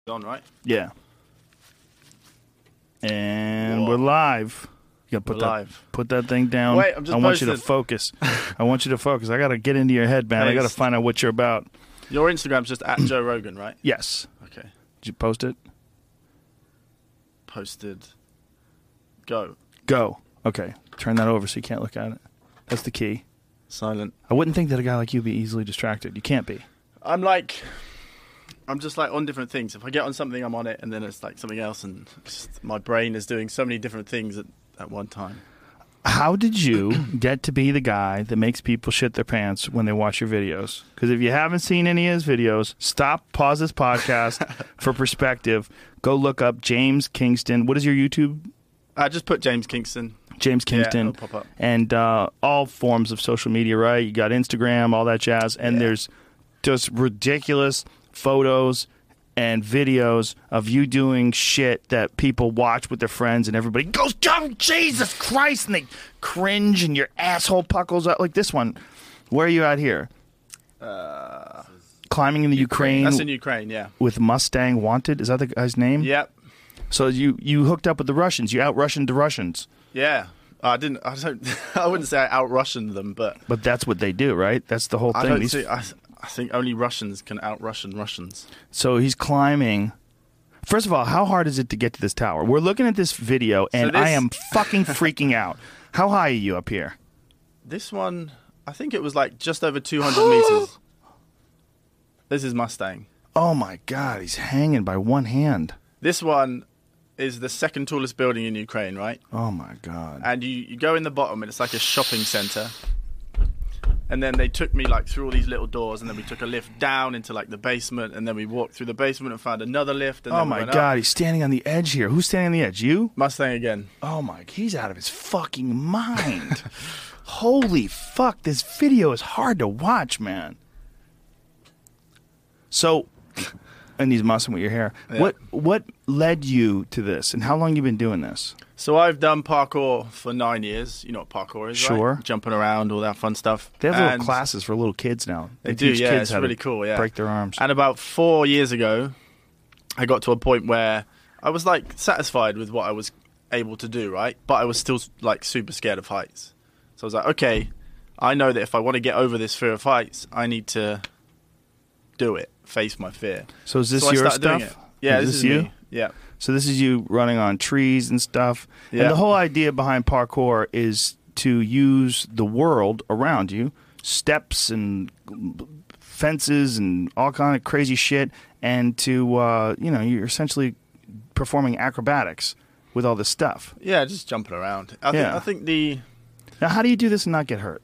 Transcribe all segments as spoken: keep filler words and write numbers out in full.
On, right? Yeah. And Whoa. we're live. You gotta put We're that live. put that thing down. Wait, I'm just I want you to posted. focus. I want you to focus. I gotta get into your head, man. I gotta Paste. find out what you're about. Your Instagram's just at Joe Rogan, right? Yes. Okay. Did you post it? Posted. Go. Go. Okay. Turn that over so you can't look at it. That's the key. Silent. I wouldn't think that a guy like you would be easily distracted. You can't be. I'm like, I'm just like on different things. If I get on something, I'm on it, and then it's like something else, and just, my brain is doing so many different things at, at one time. How did you get to be the guy that makes people shit their pants when they watch your videos? Because if you haven't seen any of his videos, stop, pause this podcast for perspective. Go look up James Kingston. What is your YouTube? I just put James Kingston. James Kingston. Yeah, it'll pop up. And uh, all forms of social media, right? You got Instagram, all that jazz. And Yeah. there's just ridiculous photos and videos of you doing shit that people watch with their friends, and everybody goes, oh, Jesus Christ, and they cringe, and your asshole puckles out like this one. Where are you out here? Uh, Climbing in the Ukraine, that's in Ukraine, yeah. with Mustang Wanted. Is that the guy's name? Yep. So you, you hooked up with the Russians. You out-Russianed the Russians. Yeah. I didn't. I don't. I wouldn't say I out-Russianed them, but But that's what they do, right? That's the whole I thing. don't These see. I, I think only Russians can out-Russian Russians. So he's climbing. First of all, how hard is it to get to this tower? We're looking at this video, and So this- I am fucking freaking out. How high are you up here? This one, I think it was like just over two hundred meters. This is Mustang. Oh, my God. He's hanging by one hand. This one is the second tallest building in Ukraine, right? Oh, my God. And you, you go in the bottom, and it's like a shopping center. And then they took me like through all these little doors, and then we took a lift down into like the basement, and then we walked through the basement and found another lift. And Oh, then we my went God. up. He's standing on the edge here. Who's standing on the edge? You? Mustang again. Oh, my. He's out of his fucking mind. Holy fuck. This video is hard to watch, man. So, and he's messing with your hair. Yeah. What What led you to this, and how long you been doing this? So I've done parkour for nine years. You know what parkour is, Sure. right? Jumping around, all that fun stuff. They have little And classes for little kids now. They do, teach yeah. kids It's how to really cool, yeah. break their arms. And about four years ago, I got to a point where I was like satisfied with what I was able to do, right? But I was still like super scared of heights. So I was like, okay, I know that if I want to get over this fear of heights, I need to do it, face my fear. So is this so I your started doing stuff? it. Yeah, is this, this is you? me. Yeah. So this is you running on trees and stuff. Yeah. And the whole idea behind parkour is to use the world around you, steps and fences and all kind of crazy shit, and to uh, you know, you're essentially performing acrobatics with all this stuff. Yeah, just jumping around. I, Yeah. think, I think the Now, how do you do this and not get hurt?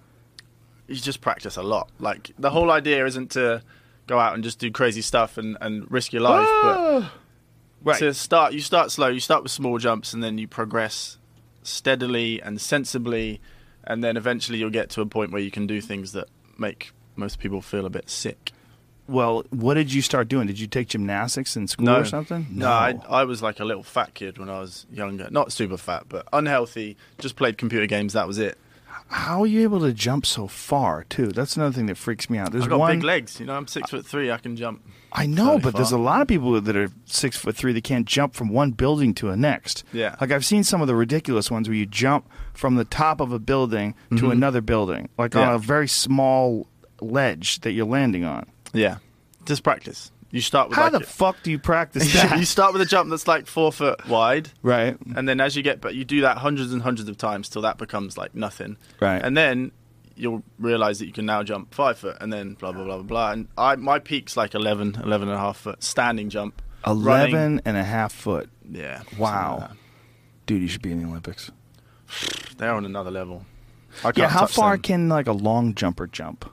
you just practice a lot. Like the whole idea isn't to go out and just do crazy stuff and, and risk your life, but Right. to start, you start slow. You start with small jumps, and then you progress steadily and sensibly, and then eventually you'll get to a point where you can do things that make most people feel a bit sick. Well, what did you start doing? Did you take gymnastics in school No. or something? No, I, I was like a little fat kid when I was younger. Not super fat, but unhealthy. Just played computer games. That was it. How are you able to jump so far, too? That's another thing that freaks me out. There's I've got one. big legs. You know, I'm six foot three. I can jump. I know, fairly but there's a far. lot of people that are six foot three that can't jump from one building to the next. Yeah. Like I've seen some of the ridiculous ones where you jump from the top of a building to Mhm. another building, like on Yeah. a very small ledge that you're landing on. Yeah, just practice. You start with How like the a- fuck do you practice that? you start with a jump that's like four foot wide, Right. and then as you get, but you do that hundreds and hundreds of times till that becomes like nothing. Right. And then you'll realize that you can now jump five foot, and then blah blah blah blah blah. And I my peak's like eleven, eleven and a half foot standing jump. eleven running. and a half foot. Yeah. something Wow. like Dude, you should be in the Olympics. that. They're on another level. I can't Yeah, how touch far them. can like a long jumper jump?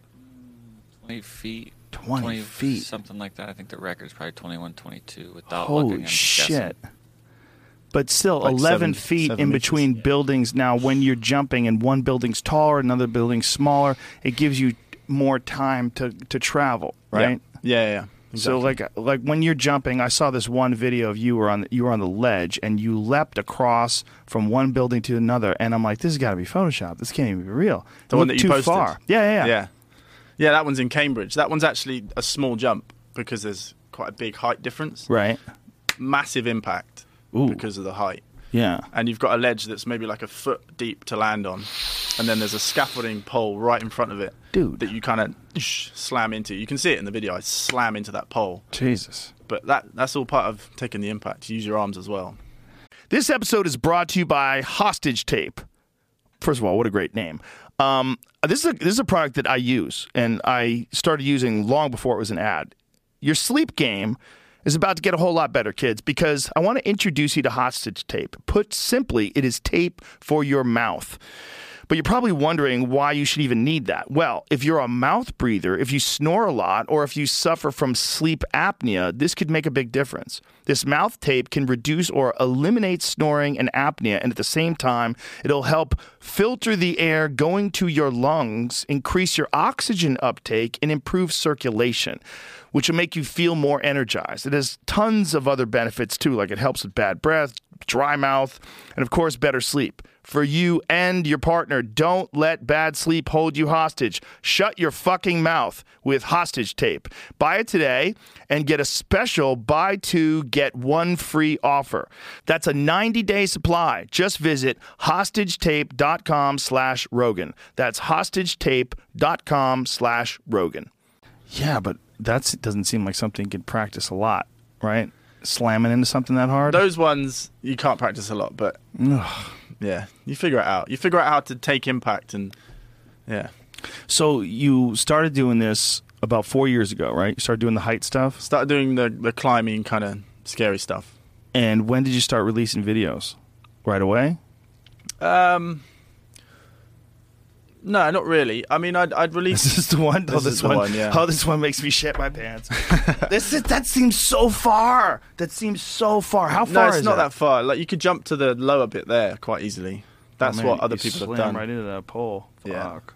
twenty feet. twenty feet. Something like that. I think the record's probably twenty-one, twenty-two without Holy looking. I'm shit. guessing. But still, Like eleven seven- feet seven in meters. between buildings. Now, when you're jumping and one building's taller, another building's smaller, it gives you more time to, to travel, right? Yeah, yeah. yeah. So, Exactly. like, like when you're jumping, I saw this one video of you were on the, you were on the ledge and you leapt across from one building to another, and I'm like, this has got to be Photoshop. This can't even be real. The It one looked that you too posted? far. Yeah, yeah, yeah. yeah, yeah. That one's in Cambridge. That one's actually a small jump because there's quite a big height difference. Right. Massive impact Ooh. because of the height. Yeah. And you've got a ledge that's maybe like a foot deep to land on, and then there's a scaffolding pole right in front of it, Dude. that you kind of slam into. You can see it in the video. I slam into that pole, Jesus. but that that's all part of taking the impact. You use your arms as well. This episode is brought to you by Hostage Tape. First of all, what a great name. Um, this is a, this is a product that I use, and I started using long before it was an ad. Your sleep game is about to get a whole lot better, kids, because I want to introduce you to Hostage Tape. Put simply, it is tape for your mouth. But you're probably wondering why you should even need that. Well, if you're a mouth breather, if you snore a lot, or if you suffer from sleep apnea, this could make a big difference. This mouth tape can reduce or eliminate snoring and apnea, and at the same time, it'll help filter the air going to your lungs, increase your oxygen uptake, and improve circulation, which will make you feel more energized. It has tons of other benefits, too, like it helps with bad breath, dry mouth, and, of course, better sleep. For you and your partner, don't let bad sleep hold you hostage. Shut your fucking mouth with Hostage Tape. Buy it today and get a special buy two, get one free offer. That's a ninety-day supply. Just visit hostagetape.com slash Rogan. That's hostagetape.com slash Rogan. Yeah, but that doesn't seem like something you can practice a lot, right? Slamming into something that hard? Those ones you can't practice a lot, but yeah, you figure it out. You figure out how to take impact, and yeah. So you started doing this about four years ago, right? You started doing the height stuff? Started doing the, the climbing kind of scary stuff. And when did you start releasing videos? Right away? Um, no, not really. I mean, I'd, I'd release... This is the one? This oh, is this the one, one, yeah. Oh, this one makes me shit my pants. this is, That seems so far. That seems so far. How far No, it's is not that? that far. Like, you could jump to the lower bit there quite easily. That's Oh, man, what other you people have slam done. right into that pole. Yeah. Fuck.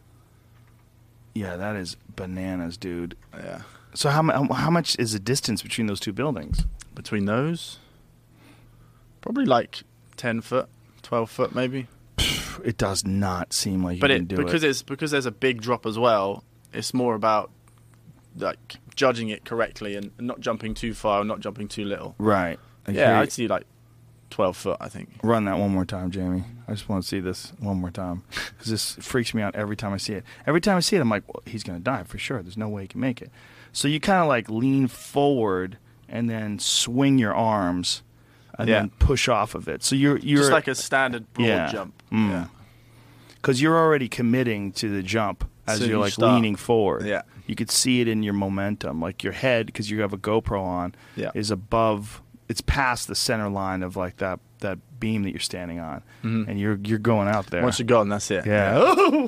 Yeah, that is bananas, dude. Yeah. So how, mu- how much is the distance between those two buildings? Between those, probably like ten foot, twelve foot maybe. It does not seem like you But can it do because it. it's because there's a big drop as well. It's more about like judging it correctly and not jumping too far, and not jumping too little. Right. I hear Yeah, you. I'd see like twelve foot. I think. Run that one more time, Jamie. I just want to see this one more time because this freaks me out every time I see it. Every time I see it, I'm like, well, he's going to die for sure. There's no way he can make it. So you kind of like lean forward and then swing your arms and Yeah. then push off of it. So you're you're Just like a standard broad Yeah. jump. Mm. Yeah. because you're already committing to the jump as So you're you like start- leaning forward. Yeah. You could see it in your momentum, like your head, because you have a GoPro on, Yeah. is above. It's past the center line of like that that beam that you're standing on, Mhm. and you're you're going out there. Once you're gone, that's it. yeah.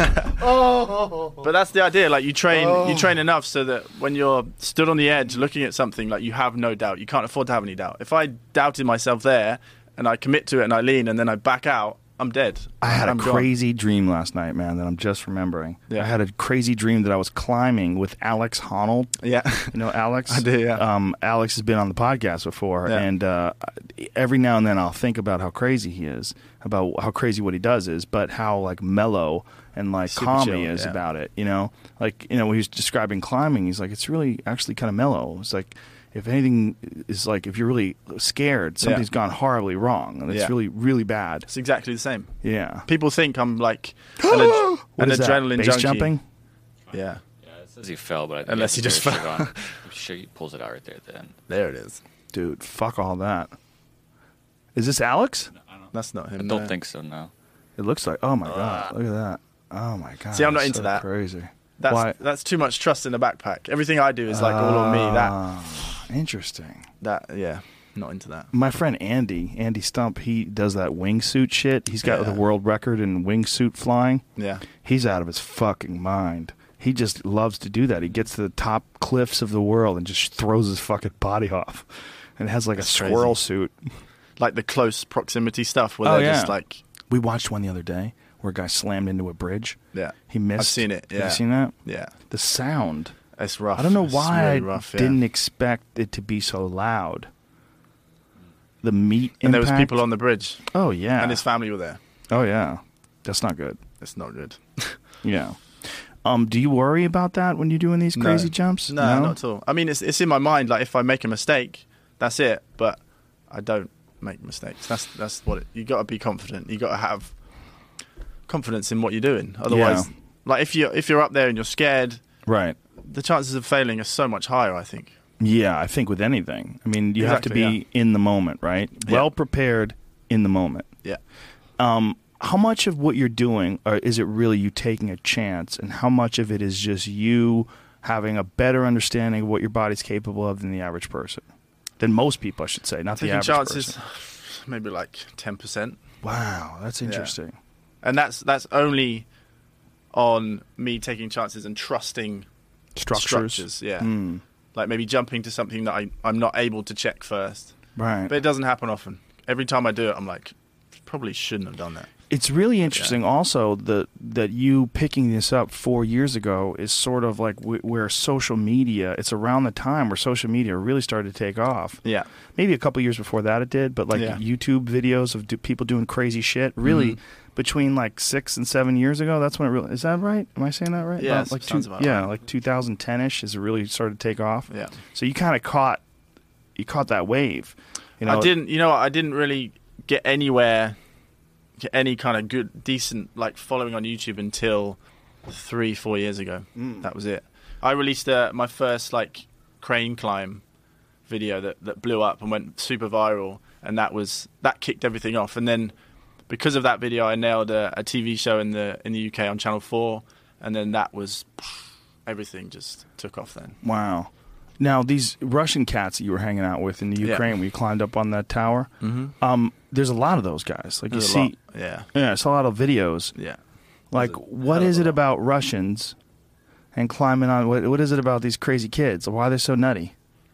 But that's the idea. Like you train, you train enough so that when you're stood on the edge looking at something, like you have no doubt. You can't afford to have any doubt. If I doubted myself there and I commit to it and I lean and then I back out, I'm dead. I had a I'm gone. crazy dream last night, man, that I'm just remembering. Yeah. I had a crazy dream that I was climbing with Alex Honnold. Yeah. You know Alex? I do, yeah. Um, Alex has been on the podcast before, Yeah. and uh, every now and then I'll think about how crazy he is, about how crazy what he does is, but how like mellow and like Super calm chill, he is yeah. about it. You know, like you know when he was describing climbing, he's like it's really actually kind of mellow. It's like if anything is like if you're really scared, something's gone horribly wrong, and it's Yeah. really really bad. It's exactly the same. Yeah. People think I'm like an, ad- What an is that? adrenaline Base junkie. jumping? Yeah. Yeah, it says he fell, but I think Unless he he just shit fell. on. I'm sure he pulls it out right there at the end. There it is. Dude, fuck all that. Is this Alex? I don't, That's not him. I don't no. think so. No. It looks like. Oh my god! Look at that. Oh my god. See, I'm not that's into so that. Crazy. That's Why? that's too much trust in a backpack. Everything I do is like all on me. That Ah, interesting. that yeah, not into that. My friend Andy, Andy Stump, he does that wingsuit shit. He's got Yeah. the world record in wingsuit flying. Yeah. He's out of his fucking mind. He just loves to do that. He gets to the top cliffs of the world and just throws his fucking body off, and has like That's a squirrel crazy. suit. Like the close proximity stuff where Oh, they're yeah. just like We watched one the other day where a guy slammed into a bridge. yeah. He missed. I've seen it, Have yeah. you seen that? Yeah. The sound. It's rough. I don't know It's why really I rough, yeah. didn't expect it to be so loud. The meat And there was impact- people on the bridge, Oh yeah. and his family were there. Oh yeah. That's not good. It's not good. Yeah. Um, do you worry about that when you're doing these crazy no. jumps? No, no, not at all. I mean, it's it's in my mind. Like, if I make a mistake, that's it. But I don't make mistakes. That's that's what it, you got to be confident. You got to have confidence in what you're doing. Otherwise, Yeah. like if you if you're up there and you're scared, Right. the chances of failing are so much higher, I think. Yeah, I think with anything. I mean, you have to Exactly, be in the moment, right? Yeah. Well prepared in the moment. Yeah. Um, how much of what you're doing, or is it really you taking a chance, and how much of it is just you having a better understanding of what your body's capable of than the average person? Than most people, I should say, not the Taking average chances, person. maybe like ten percent. Wow, that's interesting. And that's that's only on me taking chances and trusting Structures. structures. Yeah. Mm, Like maybe jumping to something that I, I'm not able to check first. right. But it doesn't happen often. Every time I do it, I'm like, probably shouldn't have done that. It's really interesting also that that you picking this up four years ago is sort of like w- where social media, it's around the time where social media really started to take off. Yeah. Maybe a couple years before that it did, but like Yeah. YouTube videos of do- people doing crazy shit, really Mhm. between like six and seven years ago, that's when it really, is that right? Am I saying that right? Yeah, About, that like sounds two, about yeah, right. like twenty ten-ish is it really started to take off. Yeah. So you kind of caught, you caught that wave. You know, I didn't, you know what, I didn't really get anywhere, get any kind of good, decent, like, following on YouTube until three, four years ago. Mm. That was it. I released uh, my first, like, crane climb video that, that blew up and went super viral, and that was, that kicked everything off. And then because of that video, I nailed a, a T V show in the in the U K on Channel four, and then that was, everything just took off then. Wow. Now, these Russian cats that you were hanging out with in the Yeah. Ukraine, when you climbed up on that tower, Mm-hmm. um, there's a lot of those guys. Like There's you a see, lot. Yeah. yeah, it's a lot of videos. Yeah. Like, There's a what hell is of it a lot. about Russians and climbing on? What, what is it about these crazy kids? Why are they so nutty?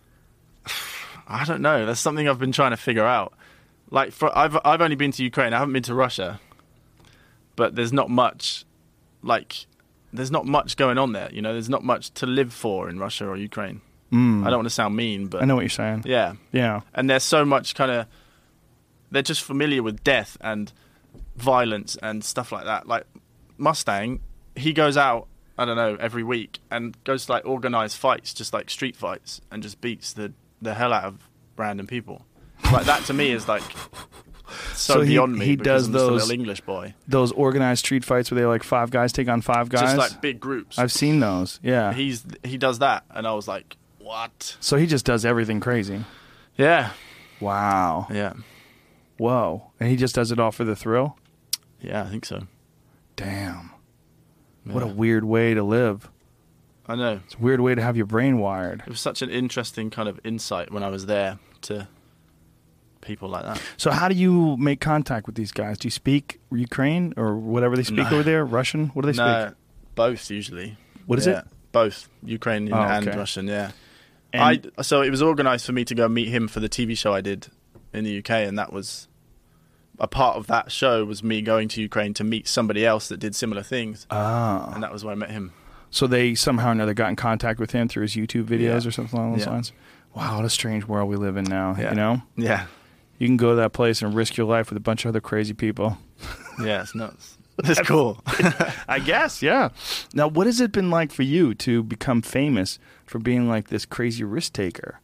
I don't know. That's something I've been trying to figure out. Like, for I've I've only been to Ukraine. I haven't been to Russia, but there's not much, like, there's not much going on there. You know, there's not much to live for in Russia or Ukraine. Mm. I don't want to sound mean, but I know what you're saying. yeah, Yeah. and there's so much kind of, they're just familiar with death and violence and stuff like that. Like Mustang, he goes out, I don't know, every week and goes to like organized fights, just like street fights, and just beats the the hell out of random people. Like that to me is like so, So he- beyond me. he because does I'm just a those- little English boy. Those organized street fights where they like five guys take on five guys. Just like big groups. I've seen those. Yeah. He's he does that, and I was like, what? So he just does everything crazy. Yeah, Wow. yeah, Whoa. And he just does it all for the thrill? yeah. I think so. Damn. What a Yeah. weird way to live. I know. It's a weird way to have your brain wired. It was such an interesting kind of insight when I was there to people like that. So how do you make contact with these guys? Do you speak Ukraine or whatever they speak No. over there? Russian? What do they No, speak? both usually. What is Yeah, it? Both Ukrainian Oh, and okay. Russian. Yeah. And- I so it was organised for me to go meet him for the T V show I did in the U K, and that was a part of that show was me going to Ukraine to meet somebody else that did similar things, Ah. and that was where I met him. So they somehow or another got in contact with him through his YouTube videos Yeah. or something along those Yeah. lines? Wow, what a strange world we live in now, Yeah. you know? Yeah, You can go to that place and risk your life with a bunch of other crazy people. yeah, it's nuts. It's cool. I guess, yeah. Now, what has it been like for you to become famous for being like this crazy risk taker?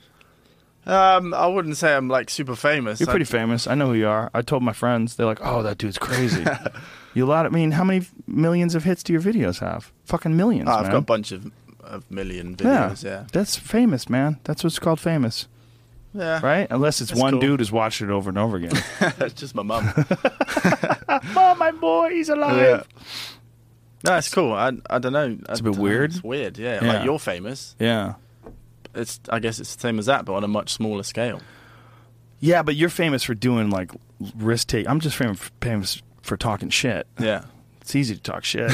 um, I wouldn't say I'm like super famous. You're I- pretty famous. I know who you are. I told my friends. They're like, "Oh, that dude's crazy." You a lot. I mean, how many millions of hits do your videos have? Fucking millions, Oh, I've man. got a bunch of of million videos. Yeah, That's famous, man. That's what's called famous, yeah. right? Unless it's That's one cool. dude who's watched it over and over again. It's just my mum. Oh, my boy, he's alive. Yeah. No, it's cool. I I don't know. It's I a bit dunno. weird. It's weird. Yeah. Yeah. Like you're famous. Yeah. It's I guess it's the same as that, but on a much smaller scale. Yeah, but you're famous for doing like risk take. I'm just famous famous for talking shit. Yeah. It's easy to talk shit.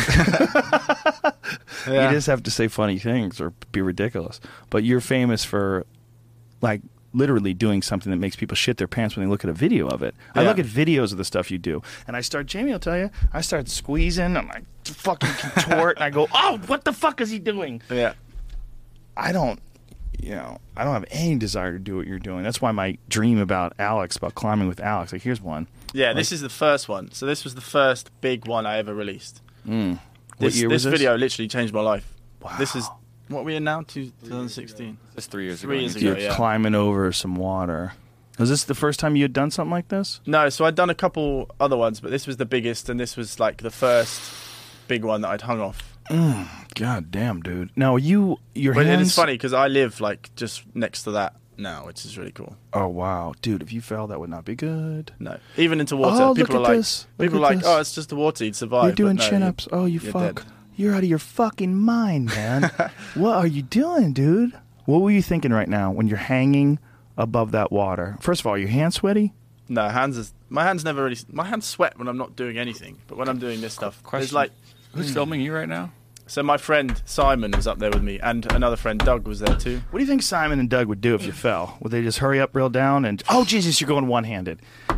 Yeah. You just have to say funny things or be ridiculous. But you're famous for, like, literally doing something that makes people shit their pants when they look at a video of it. I Yeah. look at videos of the stuff you do, and I start, Jamie will tell you, I start squeezing, and I fucking contort, and I go, oh, what the fuck is he doing? Yeah. I don't, you know, I don't have any desire to do what you're doing. That's why my dream about Alex, about climbing with Alex, like, here's one. Yeah. This is the first one. So this was the first big one I ever released. Mm. What This, year this was this? video literally changed my life. Wow. This is what are we in now? twenty sixteen. That's three years Three ago. years on ago, YouTube. You're yeah. climbing over some water. Was this the first time you had done something like this? No, so I'd done a couple other ones, but this was the biggest, and this was like the first big one that I'd hung off. Mm, God damn, dude. Now you, your But hands. it's funny because I live like just next to that now, which is really cool. Oh wow, dude! If you fell, that would not be good. No, even into water, Oh, look people at are like, this. Look people at are like, this. oh, it's just the water, you'd survive. You're but doing no, chin you- ups. Oh, you you're fuck! dead. You're out of your fucking mind, man. What are you doing, dude? What were you thinking right now when you're hanging above that water? First of all, your hands sweaty? No, hands is my hands never really. My hands sweat when I'm not doing anything, but when I'm doing this stuff, there's Question. like. Who's filming you right now? So my friend Simon was up there with me, and another friend Doug was there too. What do you think Simon and Doug would do if you fell? Would they just hurry up real down and oh Jesus, you're going one handed?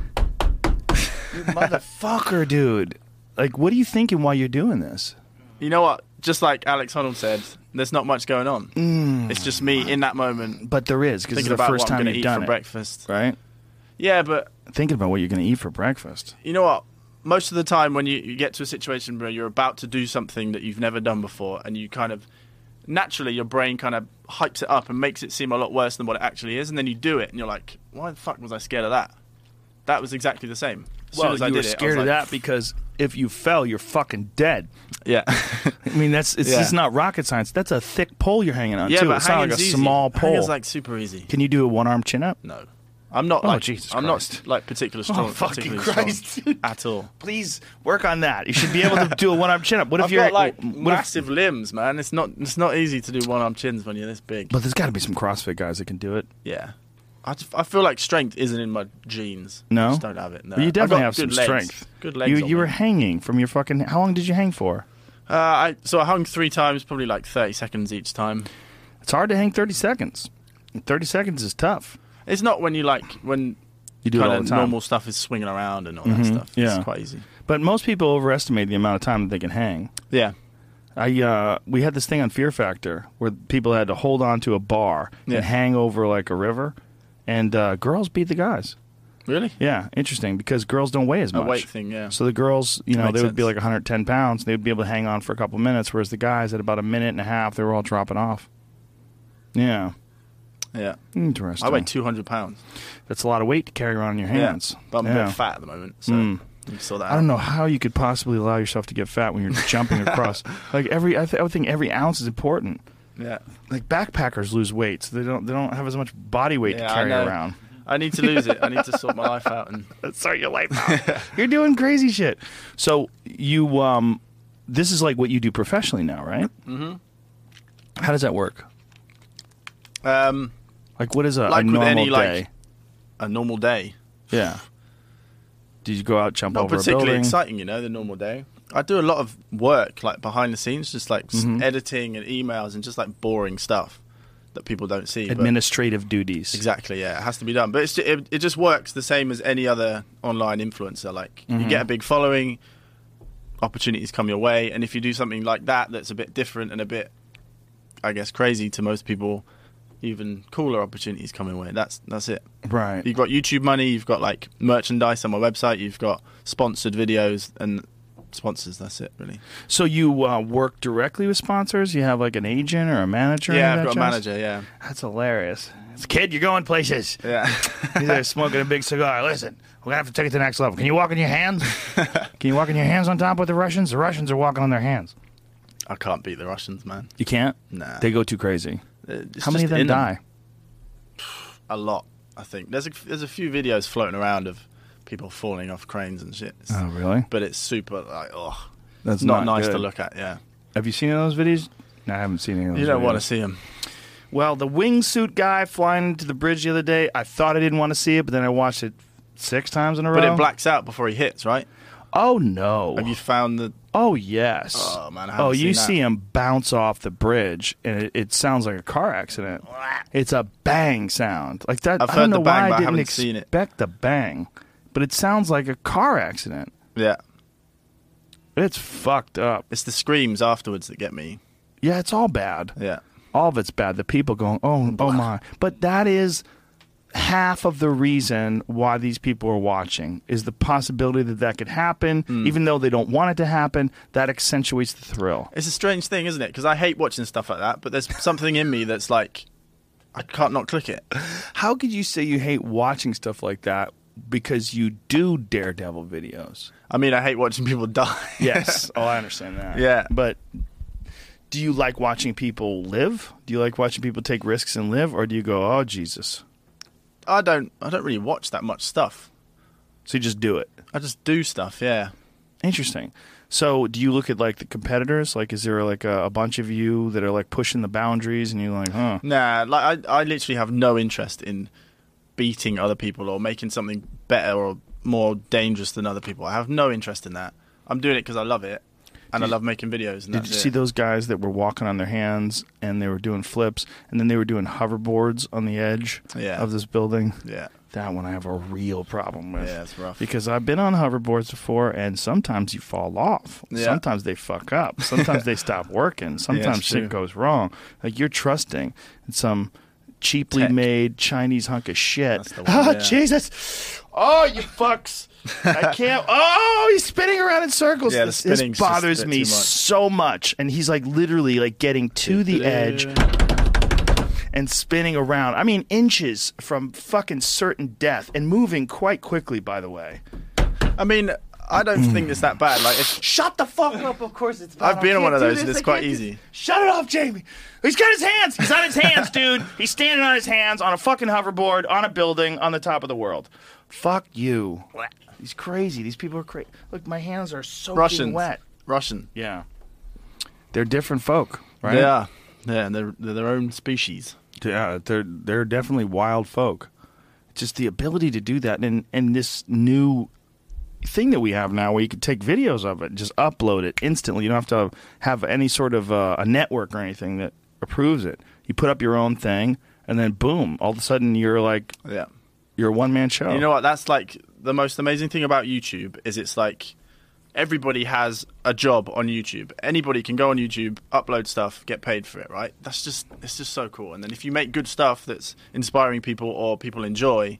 You motherfucker, dude. Like, what are you thinking while you're doing this? You know what? Just like Alex Honnold said, there's not much going on. Mm. It's just me in that moment But there is, because it's thinking the about first what I'm time going to you've eat done for it. breakfast. Right? Yeah, but Thinking about what you're going to eat for breakfast. you know what? Most of the time when you, you get to a situation where you're about to do something that you've never done before, and you kind of naturally your brain kind of hypes it up and makes it seem a lot worse than what it actually is, and then you do it and you're like, why the fuck was I scared of that? That was exactly the same. As soon Well, as I you did were it, I scared was of like, that because if you fell, you're fucking dead. Yeah. I mean, that's it's Yeah. just not rocket science. That's a thick pole you're hanging on, yeah, too. but It's not like a hanging's easy. small pole. Hanging's like super easy. Can you do a one-arm chin-up? No. I'm not Oh, like Jesus I'm Christ. not like particular strong. Oh, fucking particularly Christ, strong dude. at all. Please work on that. You should be able to do a one-arm chin-up. What if I've you're got like what if- massive limbs, man. It's not it's not easy to do one arm chins when you're this big. But there's got to be some CrossFit guys that can do it. Yeah, I, just- I feel like strength isn't in my genes. No? I just don't have it. No, But you I've definitely got have some good legs. strength. Good legs. You on you me. were hanging from your fucking. How long did you hang for? Uh, I so I hung three times, probably like thirty seconds each time. It's hard to hang thirty seconds. thirty seconds is tough. It's not when you like when You do it kind all of the time. normal stuff is swinging around and all that Mhm, stuff. yeah. It's quite easy. But most people overestimate the amount of time that they can hang. Yeah, I uh, we had this thing on Fear Factor where people had to hold on to a bar Yeah. and hang over like a river, and uh, girls beat the guys. really. Yeah, interesting because girls don't weigh as A much. weight thing. Yeah. So the girls, you know, Makes they would be sense. like one hundred ten pounds. They would be able to hang on for a couple minutes, whereas the guys at about a minute and a half, they were all dropping off. Yeah, Yeah. interesting. I weigh two hundred pounds. That's a lot of weight to carry around in your hands. Yeah, but I'm a Yeah. bit fat at the moment, so Mm. you saw that. I don't know how you could possibly allow yourself to get fat when you're jumping across. Like every, I, th- I would think every ounce is important. Yeah. Like backpackers lose weight, so they don't they don't have as much body weight Yeah, to I carry know. around. I need to lose it. I need to sort my life out and Sort your life out. You're doing crazy shit. So you, um, this is like what you do professionally now, right? Mm-hmm. How does that work? um, Like, what is a, Like a with normal any, like, day? a normal day. Yeah. Did you go out jump Not over a particularly building? exciting, you know, the normal day. I do a lot of work, like behind the scenes, just like s Mhm. editing and emails and just like boring stuff that people don't see. but- Administrative duties. Exactly, yeah, it has to be done. But it's, it, it just works the same as any other online influencer. Like, you Mhm. get a big following, opportunities come your way, and if you do something like that that's a bit different and a bit, I guess, crazy to most people, even cooler opportunities come your way. That's that's it. Right. You've got YouTube money, you've got like merchandise on my website, you've got sponsored videos and sponsors. That's it, really. So you uh, work directly with sponsors? You have like an agent or a manager? Yeah, in I've that got a jazz? manager. Yeah, That's hilarious. It's, kid, you're going places. yeah. He's there smoking a big cigar. Listen, we're gonna have to take it to the next level. Can you walk on your hands? Can you walk on your hands on top with the Russians? The Russians are walking on their hands. I can't beat the Russians, man. You can't. Nah. They go too crazy. It's How many just of them in die? A lot, I think. There's a there's a few videos floating around of people falling off cranes and shit. It's- Oh, really? But it's super like, oh, That's not, nice good. to look at. Yeah, Have you seen any of those videos? No, I haven't seen any of those. you don't videos. want to see them. Well, the wingsuit guy flying into the bridge the other day, I thought I didn't want to see it, but then I watched it six times in a row. But it blacks out before he hits, right? Oh, no. Have you found the? Oh, yes. Oh man, I haven't Oh, you seen that. see him bounce off the bridge, and it, it sounds like a car accident. It's a bang sound. Like that. I've I heard don't know the bang, why but I I didn't haven't seen it. expect the bang, but it sounds like a car accident. Yeah, It's fucked up. it's the screams afterwards that get me. Yeah, it's all bad. Yeah, All of it's bad. The people going, oh, oh my. But that is, half of the reason why these people are watching is the possibility that that could happen, Mm. even though they don't want it to happen. That accentuates the thrill. It's a strange thing, isn't it? Because I hate watching stuff like that, but there's something in me that's like, I can't not click it. How could you say you hate watching stuff like that because you do Daredevil videos? I mean, I hate watching people die. Yes. Oh, I understand that. Yeah. But do you like watching people live? Do you like watching people take risks and live? Or do you go, oh, Jesus? I don't. I don't really watch that much stuff. So you just do it. I just do stuff. Yeah. Interesting. So do you look at like the competitors? Like, is there like a, a bunch of you that are like pushing the boundaries and you're like, huh? Nah. Like I. I literally have no interest in beating other people or making something better or more dangerous than other people. I have no interest in that. I'm doing it because I love it. And Did I love making videos. And Did that's you it. see those guys that were walking on their hands and they were doing flips and then they were doing hoverboards on the edge Yeah. of this building? Yeah. That one I have a real problem with. Yeah, it's rough. Because I've been on hoverboards before and sometimes you fall off. Yeah. Sometimes they fuck up. Sometimes they stop working. Sometimes it's shit true. goes wrong. Like you're trusting in some cheaply Tech. made Chinese hunk of shit. That's the one, Oh, yeah. Jesus. Oh, you fucks. I can't. Oh, he's spinning around in circles. Yeah, the this this spinning's just a bothers bit me too much. so much. And he's like literally like getting to the edge and spinning around. I mean, inches from fucking certain death and moving quite quickly, by the way. I mean, I don't think it's that bad. Like, if, Shut the fuck up. Of course it's bad. I've been I on one can't of do those, and this. it's I quite can't do- easy. Shut it off, Jamie. He's got his hands. He's on his hands, dude. He's standing on his hands on a fucking hoverboard on a building on the top of the world. Fuck you. He's crazy. These people are crazy. Look, my hands are soaking Russians. wet. Russian. Yeah. They're different folk, right? They are. Yeah, they're, they're their own species. Yeah, they're they're definitely wild folk. Just the ability to do that, and and this new thing that we have now, where you can take videos of it, and just upload it instantly. You don't have to have any sort of uh, a network or anything that approves it. You put up your own thing, and then boom, all of a sudden you're like Yeah. you're a one man show. You know what? That's like the most amazing thing about YouTube is it's like everybody has a job on YouTube. Anybody can go on YouTube, upload stuff, get paid for it, right? That's just it's just so cool. And then if you make good stuff that's inspiring people or people enjoy,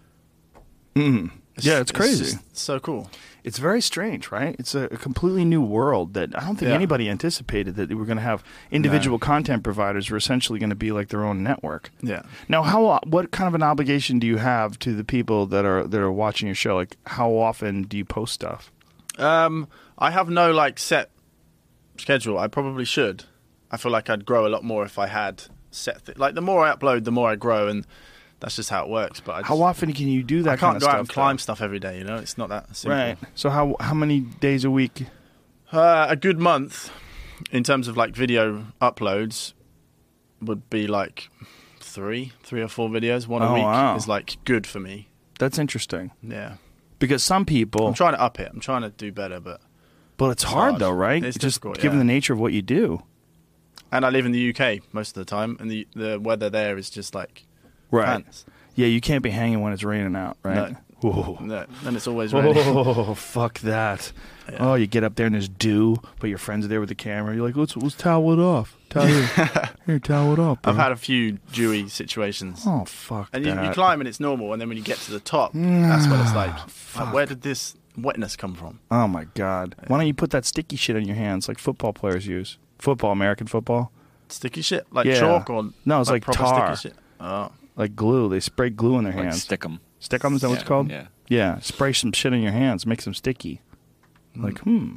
Mm. Yeah, it's crazy. just so cool. It's very strange, right? It's a, a completely new world that I don't think Yeah. anybody anticipated that we were going to have individual content providers were essentially going to be like their own network. Yeah. Now, how what kind of an obligation do you have to the people that are that are watching your show? Like, how often do you post stuff? Um, I have no like set schedule. I probably should. I feel like I'd grow a lot more if I had set. Th- like the more I upload, the more I grow, and that's just how it works. But I just, How often can you do that? I kind can't of go stuff, out and climb though? stuff every day. You know, it's not that simple. Right. So how how many days a week? Uh, a good month, in terms of like video uploads, would be like three, three or four videos. One a Oh, week wow. is like good for me. That's interesting Yeah, because some people, I'm trying to up it. I'm trying to do better, but but it's, it's hard, hard. though, right? It's just difficult, given yeah. the nature of what you do. and I live in the U K most of the time, and the the weather there is just like pants. Yeah, you can't be hanging when it's raining out, right? No. Whoa. No, and it's always raining. Oh, fuck that. Yeah. Oh, you get up there and there's dew, but your friends are there with the camera. You're like, let's, let's towel it off. Towel it. Here, towel it off, bro. I've had a few dewy situations. Oh, fuck And you, that. you climb and it's normal, and then when you get to the top, that's when it's like, fuck. like, where did this wetness come from? Oh, my God. Why don't you put that sticky shit on your hands like football players use? Football, American football? Sticky shit? Like Yeah. chalk or No, it's like proper tar. sticky shit? Oh. Like glue. They spray glue on their Like hands. stick 'em. Stick 'em, is that what it's Yeah, called? yeah. Yeah, spray some shit on your hands, make them sticky. Like, hmm.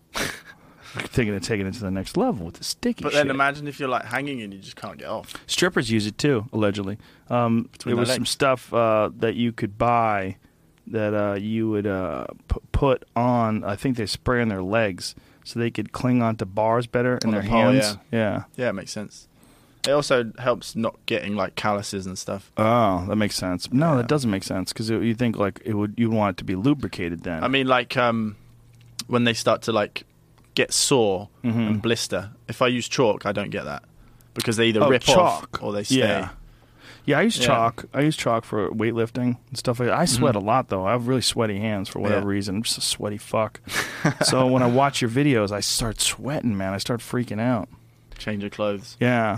Thinking of taking it to the next level with the sticky But shit. then imagine if you're like hanging and you just can't get off. Strippers use it too, allegedly. Um, Between there their was some legs. stuff uh, that you could buy that uh, you would uh, p- put on. I think they spray on their legs so they could cling onto bars better in On their the pole, hands. Yeah. Yeah, it makes sense. It also helps not getting like calluses and stuff. Oh, that makes sense. No, Yeah. that doesn't make sense because you think like it would. You want it to be lubricated then. I mean, like um, when they start to like get sore Mm-hmm. and blister. If I use chalk, I don't get that because they either Oh, rip chalk. off or they stay. Yeah. Yeah, I use Yeah. chalk. I use chalk for weightlifting and stuff like that. I sweat a lot, though. I have really sweaty hands for whatever Mm-hmm. Yeah. reason. I'm just a sweaty fuck. So when I watch your videos, I start sweating, man. I start freaking out. Change your clothes. Yeah.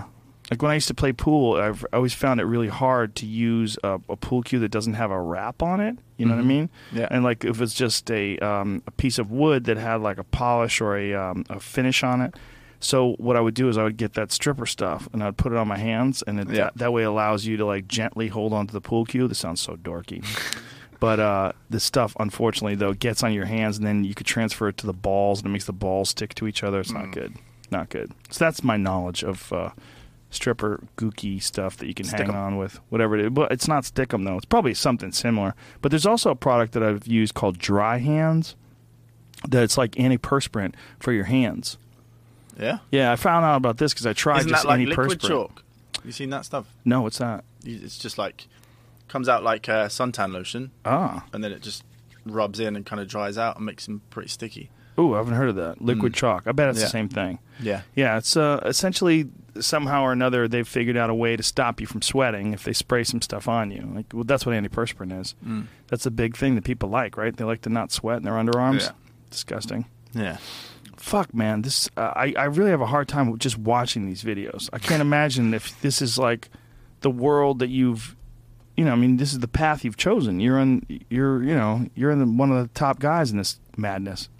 Like when I used to play pool, I've always found it really hard to use a, a pool cue that doesn't have a wrap on it. You know Mhm. what I mean? Yeah. And like if it's just a um, a piece of wood that had like a polish or a um, a finish on it. So what I would do is I would get that stripper stuff and I'd put it on my hands, and it, Yeah. that, that way allows you to like gently hold onto the pool cue. This sounds so dorky. But uh, the stuff, unfortunately, though, gets on your hands, and then you could transfer it to the balls, and it makes the balls stick to each other. It's not Mm. good. Not good. So that's my knowledge of uh, stripper gooky stuff that you can Stick hang 'em. on with, whatever it is. But it's not Stickum, though. It's probably something similar. But there's also a product that I've used called Dry Hands that's like antiperspirant for your hands. Yeah. Yeah, I found out about this because I tried Isn't just that like antiperspirant. liquid chalk? You seen that stuff? No, what's that? You- It's just like comes out like uh, suntan lotion, Ah. and then it just rubs in and kind of dries out and makes them pretty sticky. Ooh, I haven't heard of that. Liquid Mm. chalk. I bet it's Yeah. the same thing. Yeah. Yeah, it's uh, essentially somehow or another they've figured out a way to stop you from sweating if they spray some stuff on you. Like, well, that's what antiperspirant is. Mm. That's a big thing that people like, right? They like to not sweat in their underarms. Yeah. Disgusting. Yeah. Fuck, man. This uh, I I really have a hard time with just watching these videos. I can't imagine if this is like the world that you've, you know, I mean, this is the path you've chosen. You're in, you're, you know, you're in the, one of the top guys in this madness.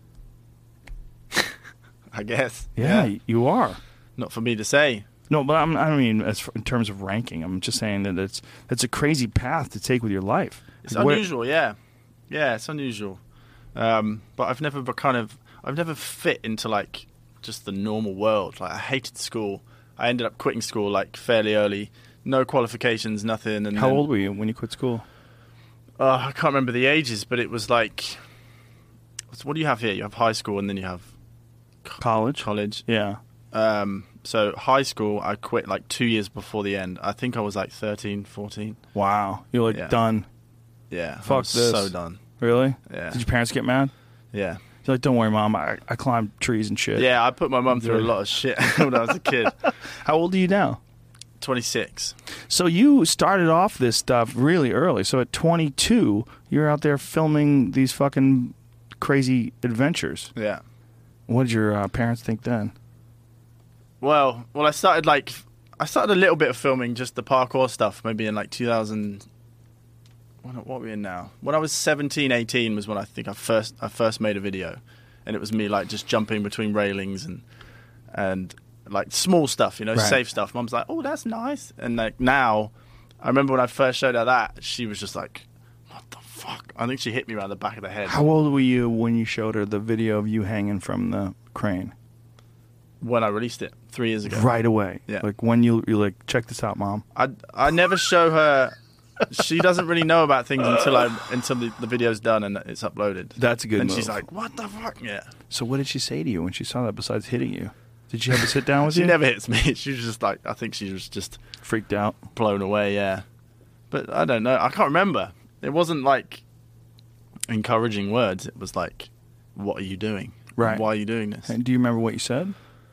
I guess. Yeah, you are. Not for me to say. No, but I'm, I don't mean as for, in terms of ranking. I'm just saying that it's it's a crazy path to take with your life. It's Like, where- unusual, yeah. Yeah, it's unusual. Um, but I've never be- kind of I've never fit into like just the normal world. Like I hated school. I ended up quitting school like fairly early. No qualifications, nothing. And How then- old were you when you quit school? Uh, I can't remember the ages, but it was like. So what do you have here? You have high school, and then you have College. college. Yeah. Um, so high school, I quit like two years before the end. I think I was like thirteen, fourteen. Wow. You're like Yeah. done. Yeah, I Fuck was this. so done. Really? Yeah, Did your parents get mad? yeah, You're like, don't worry, mom. I, I climbed trees and shit. yeah. I put my mum through a Dude. lot of shit when I was a kid. How old are you now? twenty-six. So you started off this stuff really early. So at twenty-two, you're out there filming these fucking crazy adventures. Yeah. What did your uh, parents think then? Well, well, I started like I started a little bit of filming just the parkour stuff, maybe in like two thousand. What, what are we in now? When I was seventeen, eighteen was when I think I first I first made a video, and it was me like just jumping between railings and and like small stuff, you know, Right. safe stuff. Mum's like, "Oh, that's nice," and like now, I remember when I first showed her that, she was just like, "What the fuck?" I think she hit me around the back of the head. How old were you when you showed her the video of you hanging from the crane? When I released it three years ago. Right away. Yeah. Like when you you're like, check this out, mom. I, I never show her. She doesn't really know about things until I until the, the video's done and it's uploaded. That's a good and move. she's like, "What the fuck?" Yeah. So what did she say to you when she saw that? Besides hitting you, did she have to sit down with She you? never hits me. She was just like, I think she was just Freaked out. blown away. Yeah. But I don't know. I can't remember. It wasn't like encouraging words. It was like, "What are you doing? Right. Why are you doing this?" And do you remember what you said?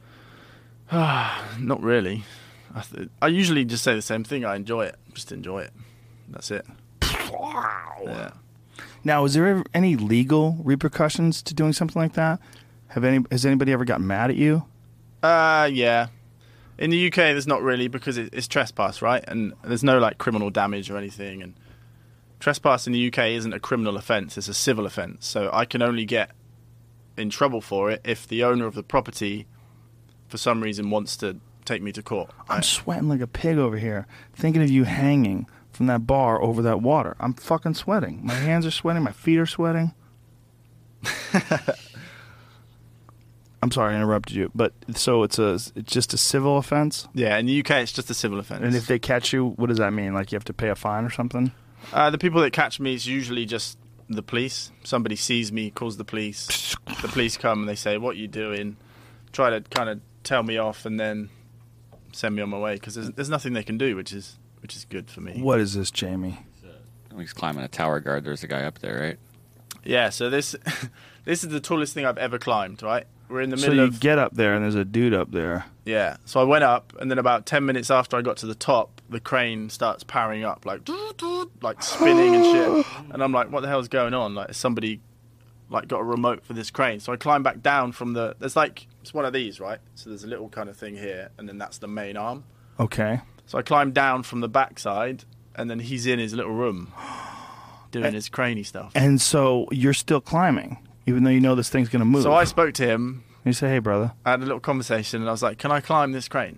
Not really. I, th- I usually just say the same thing. I enjoy it. Just enjoy it. That's it. Wow. Yeah. Now, is there ever any legal repercussions to doing something like that? Have any has anybody ever got mad at you? Uh, yeah. In the U K, there's not really because it, it's trespass, right? And there's no like criminal damage or anything. And trespass in the U K isn't a criminal offence; it's a civil offence. So I can only get in trouble for it if the owner of the property, for some reason, wants to take me to court. I'm I- sweating like a pig over here, thinking of you hanging from that bar over that water. I'm fucking sweating. My hands are sweating. My feet are sweating. I'm sorry I interrupted you, but so it's a it's just a civil offense. yeah, in the U K, it's just a civil offence. And if they catch you, what does that mean? Like you have to pay a fine or something? uh, the people that catch me is usually just the police. Somebody sees me, calls the police. The police come and they say, "What are you doing?" Try to kind of tell me off and then send me on my way because there's, there's nothing they can do, which is which is good for me. What is this, Jamie? He's climbing a tower guard. There's a guy up there, right? Yeah, so this this is the tallest thing I've ever climbed, right? We're in the So middle you of get up there and there's a dude up there. yeah. So I went up, and then about ten minutes after I got to the top, the crane starts powering up, like like spinning and shit. And I'm like, what the hell's going on? Like, has somebody like got a remote for this crane? So I climb back down from the. There's like it's one of these, right? So there's a little kind of thing here, and then that's the main arm. Okay. So I climbed down from the backside, and then he's in his little room doing his craney stuff. And so you're still climbing, even though you know this thing's going to move. So I spoke to him. You say, hey, brother. I had a little conversation, and I was like, can I climb this crane?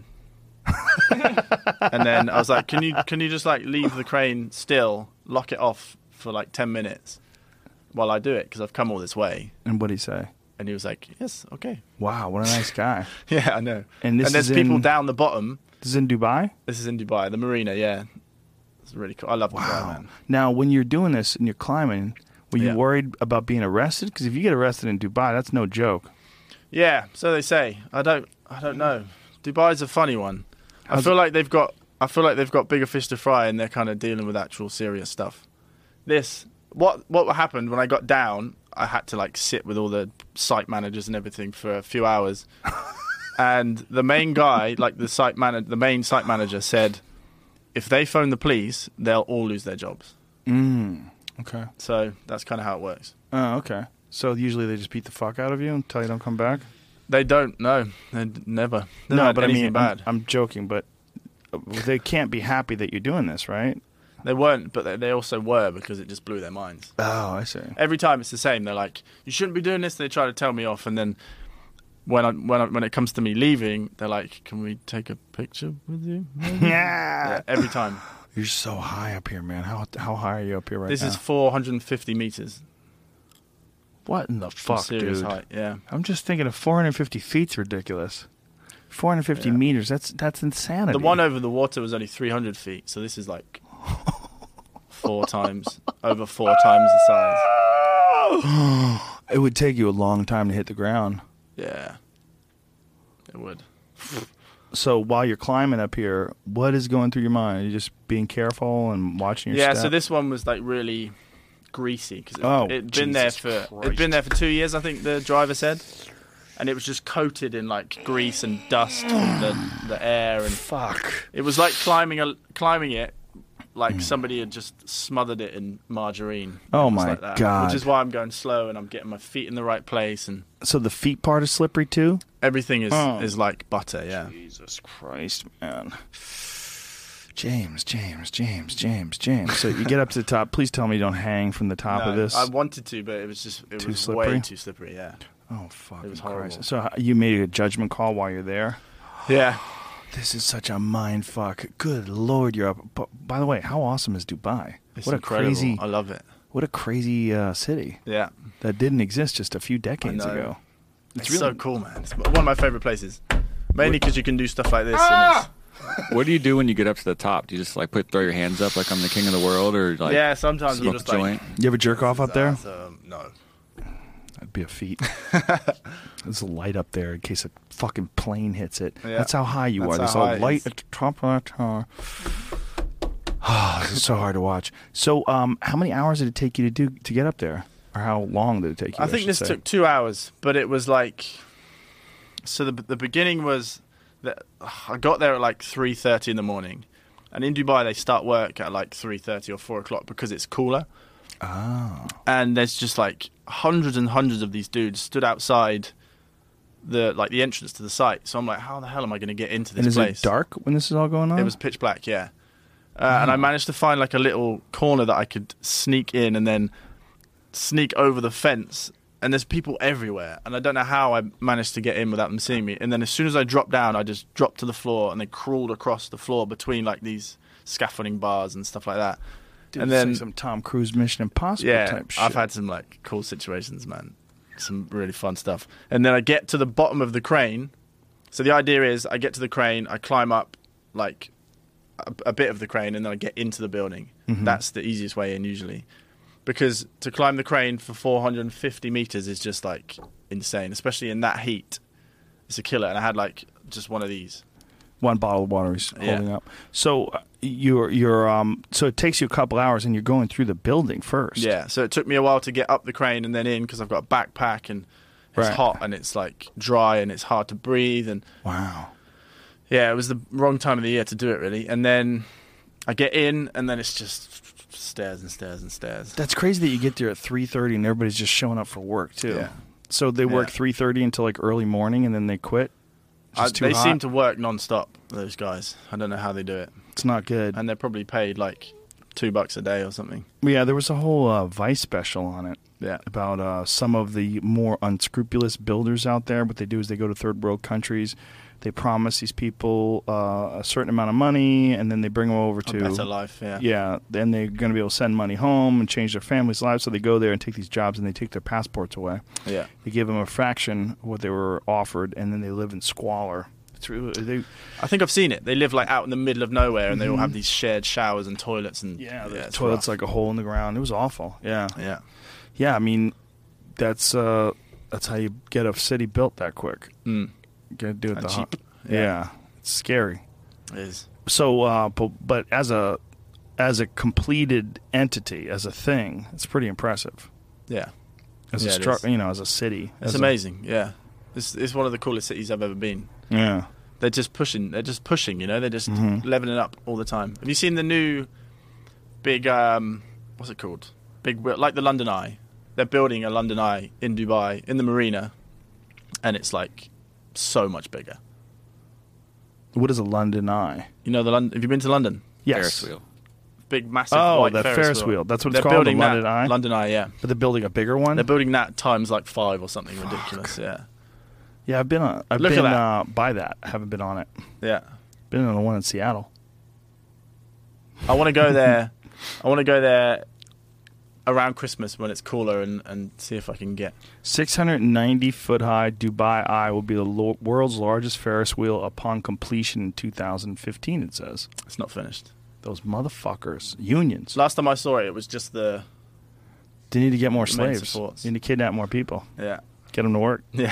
And then I was like, can you can you just like leave the crane still, lock it off for like ten minutes while I do it, because I've come all this way. And what did he say? And he was like, yes, okay. Wow, what a nice guy. Yeah, I know. And this and there's is people in- down the bottom. This is in Dubai? This is in Dubai, the marina, yeah. It's really cool. I love Dubai, Wow. man. Now, when you're doing this and you're climbing, were you Yeah. worried about being arrested? Because if you get arrested in Dubai, that's no joke. Yeah, so they say. I don't I don't know. Dubai's a funny one. I How's feel it- like they've got I feel like they've got bigger fish to fry, and they're kind of dealing with actual serious stuff. This what what happened when I got down, I had to like sit with all the site managers and everything for a few hours. And the main guy, like the site man the main site manager said, if they phone the police, they'll all lose their jobs. Mm. Okay. So that's kind of how it works. Oh, okay. So usually they just beat the fuck out of you until you don't come back? They don't. No, they d- never. They No, don't but I anything mean, bad. I'm, I'm joking, but they can't be happy that you're doing this, right? They weren't, but they, they also were, because it just blew their minds. Oh, I see. Every time it's the same. They're like, "You shouldn't be doing this." They try to tell me off, and then when I, when I, when it comes to me leaving, they're like, "Can we take a picture with you?" maybe?" Yeah, every time. You're so high up here, man. How how high are you up here right This now? is four hundred fifty meters. What in the Some fuck, serious dude? height. Yeah. I'm just thinking of four hundred fifty feet's ridiculous. four hundred fifty Yeah. meters, that's that's insanity. The one over the water was only three hundred feet, so this is like four times over four times the size. It would take you a long time to hit the ground. Yeah, it would. So while you're climbing up here, what is going through your mind? Are you just being careful and watching your Yeah, step? so this one was like really greasy, because it, Oh, it'd been there Jesus for Christ. it'd been there for two years, I think the driver said, and it was just coated in like grease and dust from the the air, and Fuck. it was like climbing a climbing it like somebody had just smothered it in margarine. Oh It was my like that, God. Which is why I'm going slow, and I'm getting my feet in the right place, and So the feet part is slippery too? everything is Oh. is like butter. Yeah. Jesus Christ, man. James, James, James, James, James. So you get up to the top. Please tell me you don't hang from the top No, of this. I wanted to, but it was just it Too was slippery? way too slippery. Yeah. oh, fuck. It was horrible. Christ. So how- you made a judgment call while you're there? Yeah. This is such a mind fuck. Good Lord, you're up. But, by the way, how awesome is Dubai? It's what a incredible. crazy, I love it. what a crazy uh, city Yeah. that didn't exist just a few decades know. ago. It's, really- so cool, man. It's one of my favorite places. Mainly because you can do stuff like this. Ah! And What do you do when you get up to the top? Do you just like put throw your hands up like I'm the king of the world, or it's, like yeah, sometimes I'm smoke just a joint? like, You ever jerk off up there? um, no. That'd be a feat. There's a light up there in case a fucking plane hits it. Yeah. That's how high you That's are. There's how high a it light is. at the top of that tower. Oh, this is so hard to watch. So, um, how many hours did it take you to do to get up there, or how long did it take you? I think should this say? took two hours, but it was like, so the the beginning was that I got there at like three thirty in the morning, and in Dubai they start work at like three thirty or four o'clock because it's cooler. Oh. And there's just like hundreds and hundreds of these dudes stood outside the like the entrance to the site. So I'm like, how the hell am I going to get into this And is place? it dark when this is all going on? It was pitch black, yeah. Uh, And I managed to find like a little corner that I could sneak in and then sneak over the fence. And there's people everywhere. And I don't know how I managed to get in without them seeing me. And then as soon as I dropped down, I just dropped to the floor and then crawled across the floor between like these scaffolding bars and stuff like that. Dude, and it's then like some Tom Cruise Mission Impossible yeah, type shit. I've had some like cool situations, man. Some really fun stuff. And then I get to the bottom of the crane. So the idea is I get to the crane, I climb up like a, a bit of the crane, and then I get into the building. Mhm. That's the easiest way in usually. Because to climb the crane for four hundred fifty meters is just like insane, especially in that heat. It's a killer. And I had like just one of these. One bottle of water he's Yeah. holding up. So uh, you're you're um so it takes you a couple hours and you're going through the building first. Yeah, so it took me a while to get up the crane and then in because I've got a backpack and it's Right. hot and it's like dry and it's hard to breathe, and Wow. yeah, it was the wrong time of the year to do it really. And then I get in and then it's just stairs and stairs and stairs. That's crazy that you get there at three thirty and everybody's just showing up for work too. Yeah. So they work Yeah. three thirty until like early morning and then they quit. Just I, too they hot. seem to work non-stop, those guys. I don't know how they do it. It's not good. And they're probably paid like two bucks a day or something. Yeah, there was a whole uh, Vice special on it. Yeah. About uh, some of the more unscrupulous builders out there. What they do is they go to third world countries. They promise these people uh, a certain amount of money, and then they bring them over A to better life, yeah. Yeah, then they're going to be able to send money home and change their family's lives. So they go there and take these jobs, and they take their passports away. Yeah. They give them a fraction of what they were offered, and then they live in squalor. It's really, they, I think I've seen it. They live like out in the middle of nowhere, and they all have these shared showers and toilets. And yeah, the it's toilet's rough. like a hole in the ground. It was awful. Yeah, Yeah. yeah. I mean, that's uh, that's how you get a city built that quick. Mm. You gotta do it And the hot. cheap. Yeah. Yeah. It's scary. It is. So, uh, but, but as a as a completed entity, as a thing, it's pretty impressive. Yeah. As Yeah, a it stru- is. you know, as a city, It's as a- amazing. Yeah. It's it's one of the coolest cities I've ever been. yeah. They're just pushing. They're just pushing. You know, they're just Mhm. leveling up all the time. Have you seen the new big? Um, what's it called? Big, like the London Eye. They're building a London Eye in Dubai in the marina, and it's like so much bigger. What is a London Eye? You know the London? Have you been to London? Yes. Ferris wheel. Big, massive. Oh, white that Ferris, Ferris wheel. That's what it's they're called, Building the London that, Eye? London Eye, yeah. But they're building a bigger one. They're building that times like five or something ridiculous. Yeah, yeah, I've been on. I've Look at been that. uh, by that. I haven't been on it. yeah. Been on the one in Seattle. I want to go there. I want to go there around Christmas when it's cooler and, and see if I can get. six hundred ninety foot high Dubai Eye will be the lo- world's largest Ferris wheel upon completion in two thousand fifteen. It says It's not finished. those motherfuckers unions. Last time I saw it, it was just the They need to get more the main slaves. supports. They need to kidnap more people. yeah Get them to work. yeah.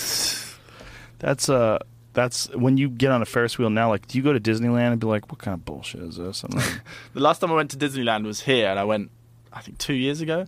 That's uh that's when you get on a Ferris wheel now. Like, do you go to Disneyland and be like, "What kind of bullshit is this?" I'm like, The last time I went to Disneyland was here, and I went, I think two years ago,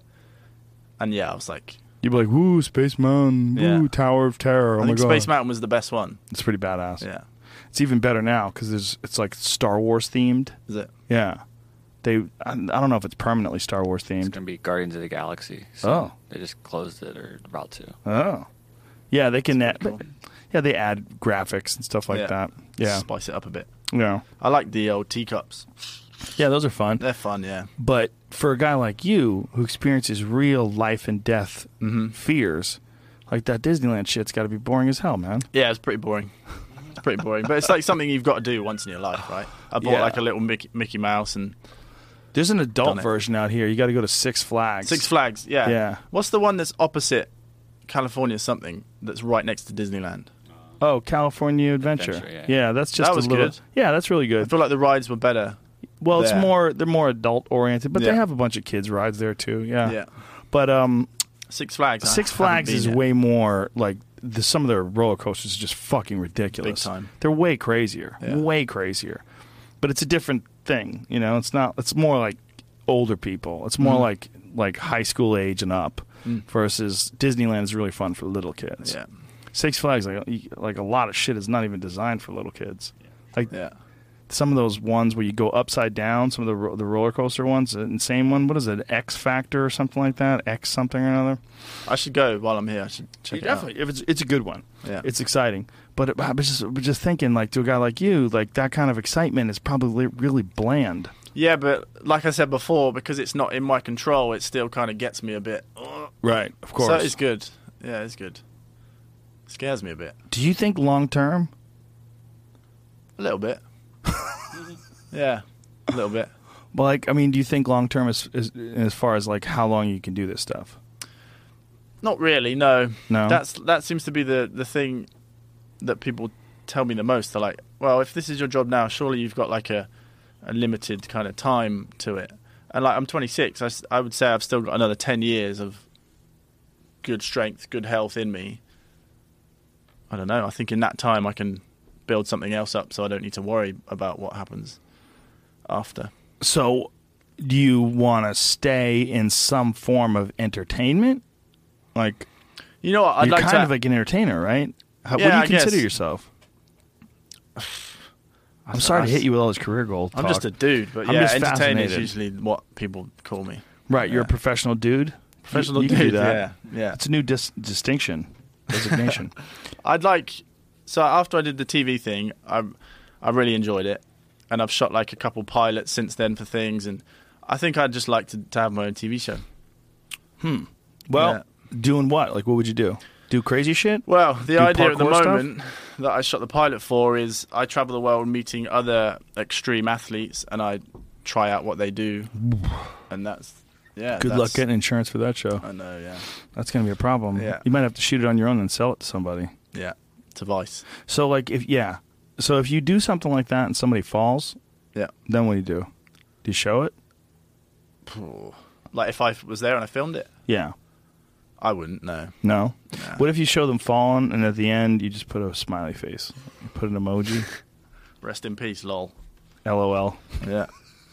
and yeah, I was like, you'd be like, "Woo, Space Mountain, woo, Yeah. Tower of Terror." Oh I my think god, Space Mountain was the best one. it's pretty badass. Yeah, It's even better now because there's it's like Star Wars themed. is it? Yeah, they. I, I don't know if it's permanently Star Wars It's themed. going to be Guardians of the Galaxy. So Oh. They just closed it or about to. Oh, yeah, they can add. Cool. Yeah, they add graphics and stuff like Yeah. that. Yeah, Spice it up a bit. yeah, I like the old teacups. yeah. Those are fun. They're fun. Yeah. But for a guy like you who experiences real life and death Mm-hmm. fears, like that Disneyland shit's got to be boring as hell, man. Yeah, it's pretty boring. It's pretty boring, but it's like something you've got to do once in your life, right? I bought Yeah. like a little Mickey, Mickey Mouse and There's an adult Done it. version out here. You got to go to Six Flags. Six Flags. Yeah. Yeah. What's the one that's opposite California something that's right next to Disneyland? Oh, California Adventure. Adventure, yeah. that's just That was a little. good. Yeah, that's really I good. feel like the rides were better. Well, it's there. more they're more adult oriented, but they Yeah. have a bunch of kids rides there too. Yeah. Yeah. But um, Six Flags. I Six haven't Flags been is yet. way more like the, some of their roller coasters are just fucking ridiculous. Big time. They're way crazier. Yeah. Way crazier. But it's a different thing, you know. It's not. It's more like older people. It's more Mhm. like like high school age and up. Mm. Versus Disneyland is really fun for little kids. Yeah. Six Flags, like like a lot of shit, is not even designed for little kids. Like Yeah. some of those ones where you go upside down, some of the ro- the roller coaster ones, the insane one. What is it, X Factor or something like that? X something or another. I should go while I'm here. I should check it Definitely, if it's it's a good one. out. Yeah. It's exciting. But it, I was just I was just thinking, like, to a guy like you, like that kind of excitement is probably really bland. Yeah, but like I said before, because it's not in my control, it still kind of gets me a bit. "Ugh." Right, of course. So it's good. Yeah, it's good. Scares me a bit. Do you think long term? A little bit. Yeah, a little bit. Well, like, I mean, do you think long term is, is as far as like how long you can do this stuff? Not really. No. No. That's that seems to be the the thing that people tell me the most. They're like, well, if this is your job now, surely you've got like a a limited kind of time to it. And like, I'm twenty-six. I, s- I would say I've still got another ten years of good strength, good health in me. I don't know. I think in that time I can build something else up, so I don't need to worry about what happens after. So, do you want to stay in some form of entertainment? Like, You know what? I'd you're like kind to. of like an entertainer, right? How, Yeah, what do I you consider guess. yourself? I'm sorry to hit you with all this career goal I'm talk. just a dude, but I'm yeah, just entertainer is fascinated. usually what people call me. Right, you're a Yeah. professional dude. Professional you, you dude. can do that. Yeah, yeah. It's a new dis- distinction, designation. I'd like, So after I did the T V thing, I I really enjoyed it, and I've shot like a couple pilots since then for things, and I think I'd just like to, to have my own T V show. Hmm. Well, Yeah. doing what? Like, what would you do? Do crazy shit? Well, the Do idea at the parkour stuff? moment that I shot the pilot for is I travel the world meeting other extreme athletes, and I try out what they do, and that's yeah. Good that's, luck getting insurance for that show. I know, yeah, That's going to be a problem. Yeah. You might have to shoot it on your own and sell it to somebody. yeah. To Vice. So, like, if yeah. So, if you do something like that and somebody falls, Yeah. then what do you do? Do you show it? Like if I was there and I filmed it, Yeah. I wouldn't. No. No? Nah. What if you show them falling and at the end you just put a smiley face? You put an emoji? Rest in peace, lol. LOL. Yeah.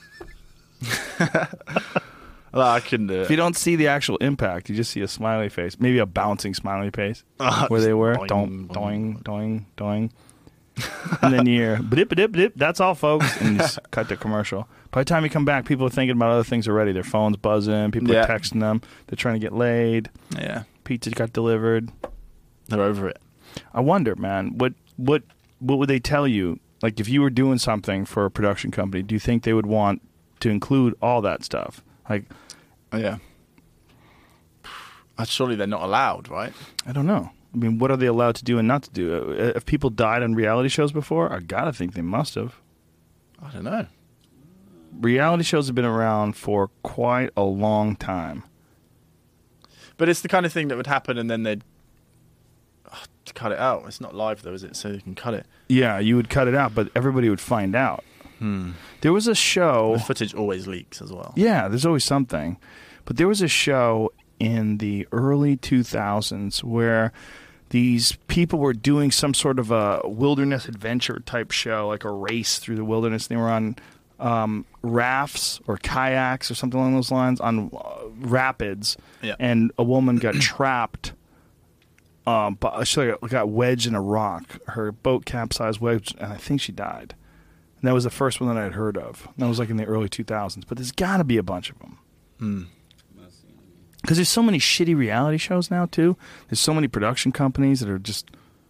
Well, I couldn't do it. If you don't see the actual impact, you just see a smiley face. Maybe a bouncing smiley face Ah, where they just were. doing, Doing, doing, doing, doing. And then you hear, dip dip dip. That's all, folks. And you just cut the commercial. By the time you come back, people are thinking about other things already. Their phone's buzzing. People Yeah. are texting them. They're trying to get laid. Yeah. Pizza got delivered. They're over it. I wonder, man, what what what would they tell you? Like, if you were doing something for a production company, do you think they would want to include all that stuff? Like, Yeah. Uh, Surely they're not allowed, right? I don't know. I mean, what are they allowed to do and not to do? Uh, If people died on reality shows before, I gotta think they must have. I don't know. Reality shows have been around for quite a long time. But it's the kind of thing that would happen, and then they'd oh, to cut it out. It's not live though, is it? So you can cut it. Yeah, you would cut it out, but everybody would find out. Hmm. There was a show. The footage always leaks as well. Yeah, there's always something. But there was a show in the early two thousands where these people were doing some sort of a wilderness adventure type show, like a race through the wilderness. They were on um, rafts or kayaks or something along those lines on uh, rapids. Yeah. And a woman got trapped. Um, but she got- got wedged in a rock. Her boat capsized, wedged, and I think she died. And that was the first one that I had heard of. And that was like in the early two thousands. But there's got to be a bunch of them. Hmm. Because there's so many shitty reality shows now, too. There's so many production companies that are just...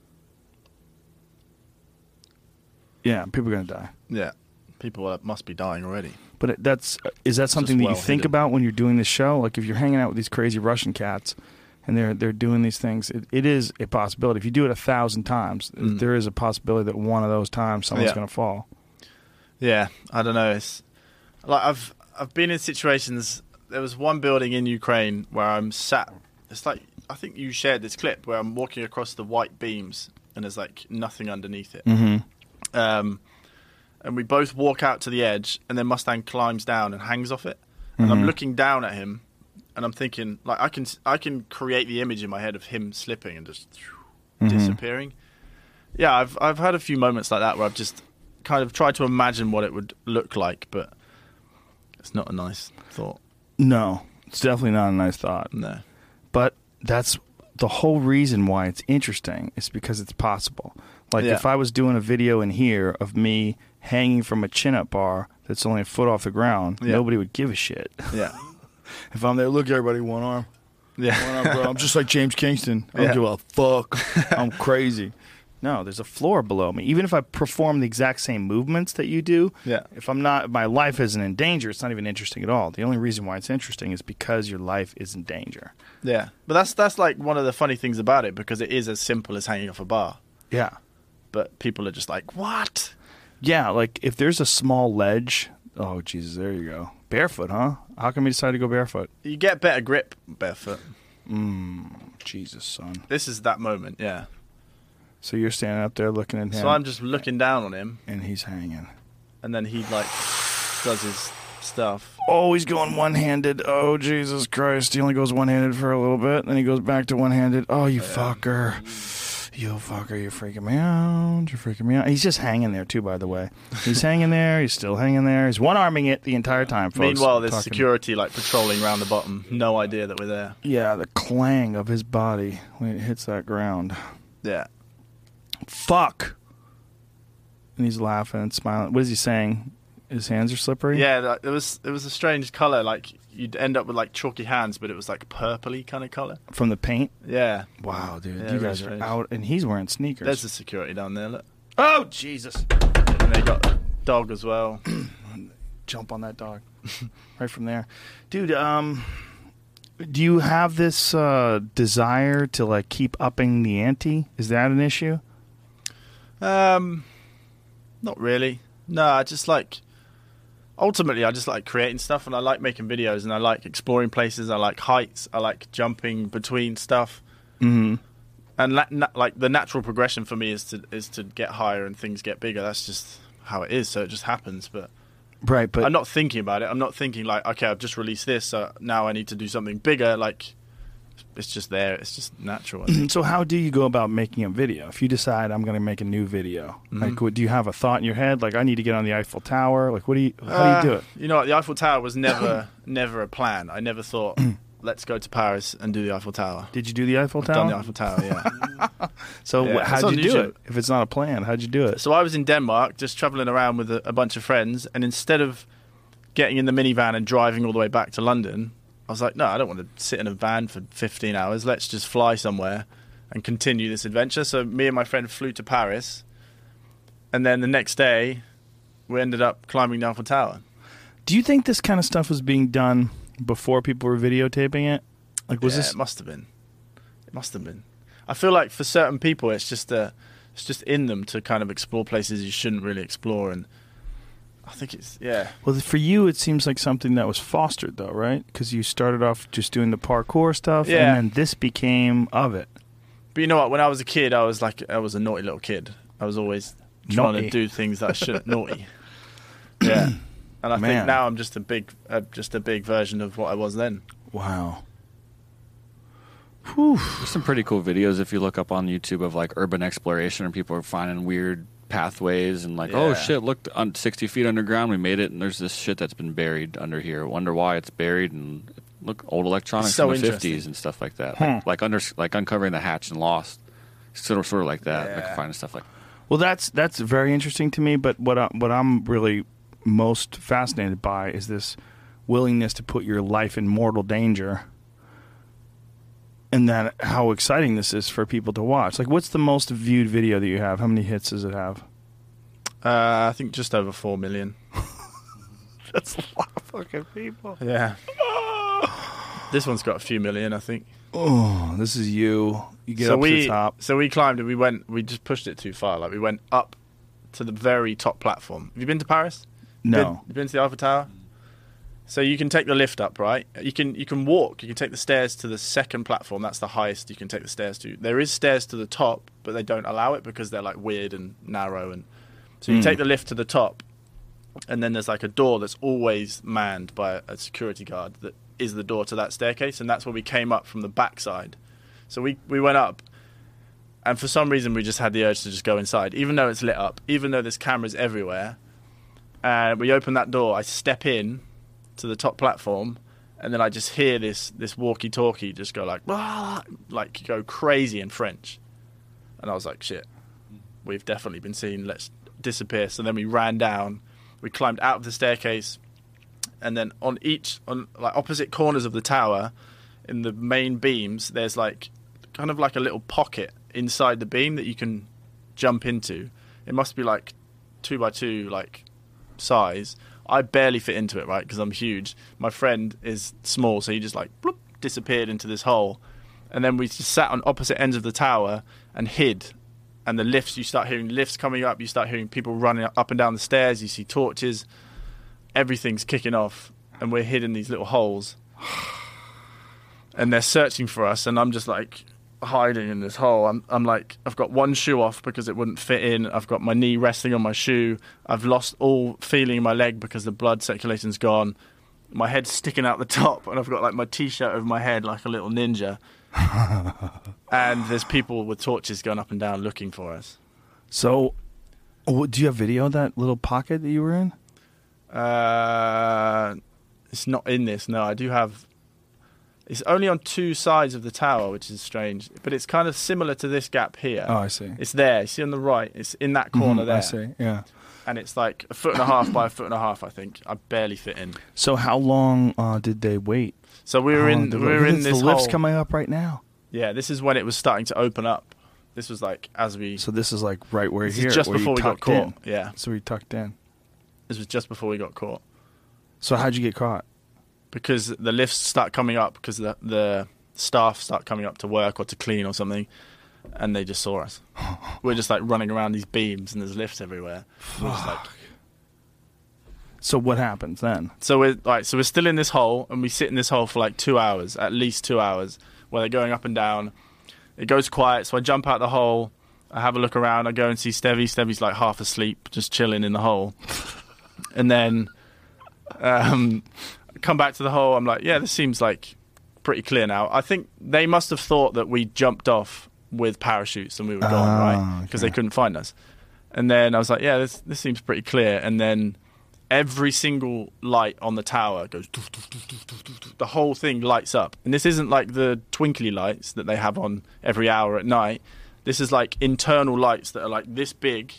Yeah, people are going to die. Yeah. People uh, must be dying already. But it- that's is that something that well you think hidden. about when you're doing this show? Like, if you're hanging out with these crazy Russian cats and they're they're doing these things, it, it is a possibility. If you do it a thousand times, Mm. there is a possibility that one of those times someone's Yeah. going to fall. Yeah, I don't know. It's like I've I've been in situations. There was one building in Ukraine where I'm sat. It's like I think you shared this clip where I'm walking across the white beams and there's like nothing underneath it. Mm-hmm. Um, and we both walk out to the edge, and then Mustang climbs down and hangs off it. And I'm Mhm. looking down at him, and I'm thinking like I can I can create the image in my head of him slipping and just Mhm. disappearing. Yeah, I've I've had a few moments like that where I've just kind of tried to imagine what it would look like, but it's not a nice thought. No, it's definitely not a nice thought. No. But that's the whole reason why it's interesting is because it's possible. Like, Yeah. if I was doing a video in here of me hanging from a chin-up bar that's only a foot off the ground, Yeah. nobody would give a shit. Yeah. If I'm there, look, everybody, one arm. Yeah. One arm, bro. I'm just like James Kingston. I don't Yeah. give a fuck. I'm crazy. No, there's a floor below me. Even if I perform the exact same movements that you do, Yeah. if I'm not, if my life isn't in danger, it's not even interesting at all. The only reason why it's interesting is because your life is in danger. Yeah. But that's that's like one of the funny things about it, because it is as simple as hanging off a bar. Yeah. But people are just like, what? Yeah, like if there's a small ledge, oh Jesus, there you go. Barefoot, huh? How come you decided to go barefoot? You get better grip barefoot. Mm, Jesus, son. This is that moment, yeah. So you're standing up there looking at him, So I'm just looking down on him, and he's hanging. and then he like does his stuff. Oh, he's going one-handed. Oh, Jesus Christ. He only goes one-handed for a little bit, then he goes back to one-handed. Oh, you fucker. You fucker, you're freaking me out. You're freaking me out. He's just hanging there, too, by the way. He's hanging there. He's still hanging there. He's one-arming it the entire time, folks. Meanwhile, there's Talking- security like patrolling around the bottom. No idea that we're there. Yeah, the clang of his body when it hits that ground. Yeah. Fuck. And he's laughing and smiling. What is he saying? His hands are slippery? Yeah, that- it was it was a strange color. Like you'd end up with like chalky hands, but it was like purpley kind of color. From the paint? Yeah. Wow, dude. Yeah, you very guys are strange. out, and he's wearing sneakers. There's the security down there. Look. Oh, Jesus. And they got a dog as well. Jump on that dog. Right from there. Dude, um, do you have this uh, desire to, like, keep upping the ante? Is that an issue? Um, not really. No, I just like. Ultimately, I just like creating stuff, and I like making videos, and I like exploring places. I like heights. I like jumping between stuff. Mm-hmm. And la- na- like the natural progression for me is to is to get higher and things get bigger. That's just how it is. So it just happens. But Right, but I'm not thinking about it. I'm not thinking like, okay, I've just released this, so now I need to do something bigger. Like, it's just there. It's just natural. I think. so how do you go about making a video? If you decide I'm going to make a new video, Mhm. like, what, do you have a thought in your head? Like, I need to get on the Eiffel Tower. Like, what do you? How Uh, do you do it? You know what? The Eiffel Tower was never never a plan. I never thought, let's go to Paris and do the Eiffel Tower. Did you do the Eiffel I've Tower? done the Eiffel Tower, yeah. so Yeah, wh- how'd it's on you do YouTube. it? If it's not a plan, how'd you do it? So I was in Denmark, just traveling around with a, a bunch of friends, and instead of getting in the minivan and driving all the way back to London, I was like, no, I don't want to sit in a van for fifteen hours. Let's just fly somewhere and continue this adventure. So me and my friend flew to Paris, and then the next day, we ended up climbing the Eiffel Tower. Do you think this kind of stuff was being done before people were videotaping it? Like, was yeah, this? It must have been. It must have been. I feel like for certain people, it's just uh, it's just in them to kind of explore places you shouldn't really explore, and I think it's yeah. Well, for you, it seems like something that was fostered, though, right? Because you started off just doing the parkour stuff, Yeah. and then this became of it. But you know what? When I was a kid, I was like I was a naughty little kid. I was always trying Naughty. to do things that I shouldn't. Naughty. Yeah. And I Man. think now I'm just a big, uh, just a big version of what I was then. Wow. Whew. There's some pretty cool videos if you look up on YouTube of like urban exploration, and people are finding weird pathways and like, oh Yeah. shit, look, on sixty feet underground, we made it, and there's this shit that's been buried under here. Wonder why it's buried, and look, old electronics So from the interesting. fifties and stuff like that. Hmm. Like, like under, like uncovering the hatch and Lost, sort of, sort of like that. Yeah. Like finding stuff like. Well, that's that's very interesting to me. But what I, what I'm really most fascinated by is this willingness to put your life in mortal danger, and that how exciting this is for people to watch. Like, what's the most viewed video that you have? How many hits does it have? Uh, I think just over four million. That's a lot of fucking people. Yeah. This one's got a few million, I think. Oh, this is you. You get so up we, to the top. So we climbed and we went. We just pushed it too far. Like we went up to the very top platform. Have you been to Paris? No. Been, you been to the Eiffel Tower? So you can take the lift up, right? You can you can walk. You can take the stairs to the second platform. That's the highest you can take the stairs to. There is stairs to the top, but they don't allow it because they're like weird and narrow. And so you Mm. take the lift to the top, and then there's like a door that's always manned by a security guard that is the door to that staircase, and that's where we came up from the backside. So we we went up, and for some reason we just had the urge to just go inside, even though it's lit up, even though there's cameras everywhere. And we open that door. I step in to the top platform, and then I just hear this this walkie-talkie just go like, "Ah," like go crazy in French, and I was like, shit, we've definitely been seen. Let's disappear. So then we ran down. We climbed out of the staircase, and then on each on like opposite corners of the tower, in the main beams, there's like kind of like a little pocket inside the beam that you can jump into. It must be like two by two, like size. I barely fit into it, right, because I'm huge. My friend is small, so he just like bloop, disappeared into this hole, and then we just sat on opposite ends of the tower and hid. And the lifts, you start hearing lifts coming up, you start hearing people running up and down the stairs, you see torches, everything's kicking off, and we're hid in these little holes, and they're searching for us, and I'm just like hiding in this hole. I'm, I'm like, I've got one shoe off because it wouldn't fit in. I've got my knee resting on my shoe. I've lost all feeling in my leg because the blood circulation's gone. My head's sticking out the top, and I've got like my t-shirt over my head like a little ninja. And there's people with torches going up and down looking for us. So, oh, do you have video of that little pocket that you were in? Uh, it's not in this. No, I do have. It's only on two sides of the tower, which is strange. But it's kind of similar to this gap here. Oh, I see. It's there. You see on the right. It's in that corner Mhm, there. I see. Yeah. and it's like a foot and a half by a foot and a half. I think I barely fit in. So how long uh, did they wait? So we were How in long did we they- were in It's this the lift's hole. coming up right now. Yeah, this is when it was starting to open up. This was like as we. So this is like right where this here, is just where you before we got tucked caught. in. Yeah, So we tucked in. this was just before we got caught So how'd you get caught? because the lifts start coming up because the the staff start coming up to work or to clean or something, and they just saw us. We're just like running around these beams and there's lifts everywhere. We're just like. So what happens then? So we're like, so we're still in this hole, and we sit in this hole for like two hours, at least two hours, where they're going up and down. It goes quiet, so I jump out the hole. I have a look around. I go and see Stevie. Stevie's like half asleep, just chilling in the hole. And then um, I come back to the hole. I'm like, yeah, this seems like pretty clear now. I think they must have thought that we jumped off with parachutes and we were gone, Ah, right? Because okay. they couldn't find us. And then I was like, yeah, this this seems pretty clear. And then every single light on the tower goes doof, doof, doof, doof, doof, doof, doof. The whole thing lights up. And this isn't like the twinkly lights that they have on every hour at night. This is like internal lights that are like this big,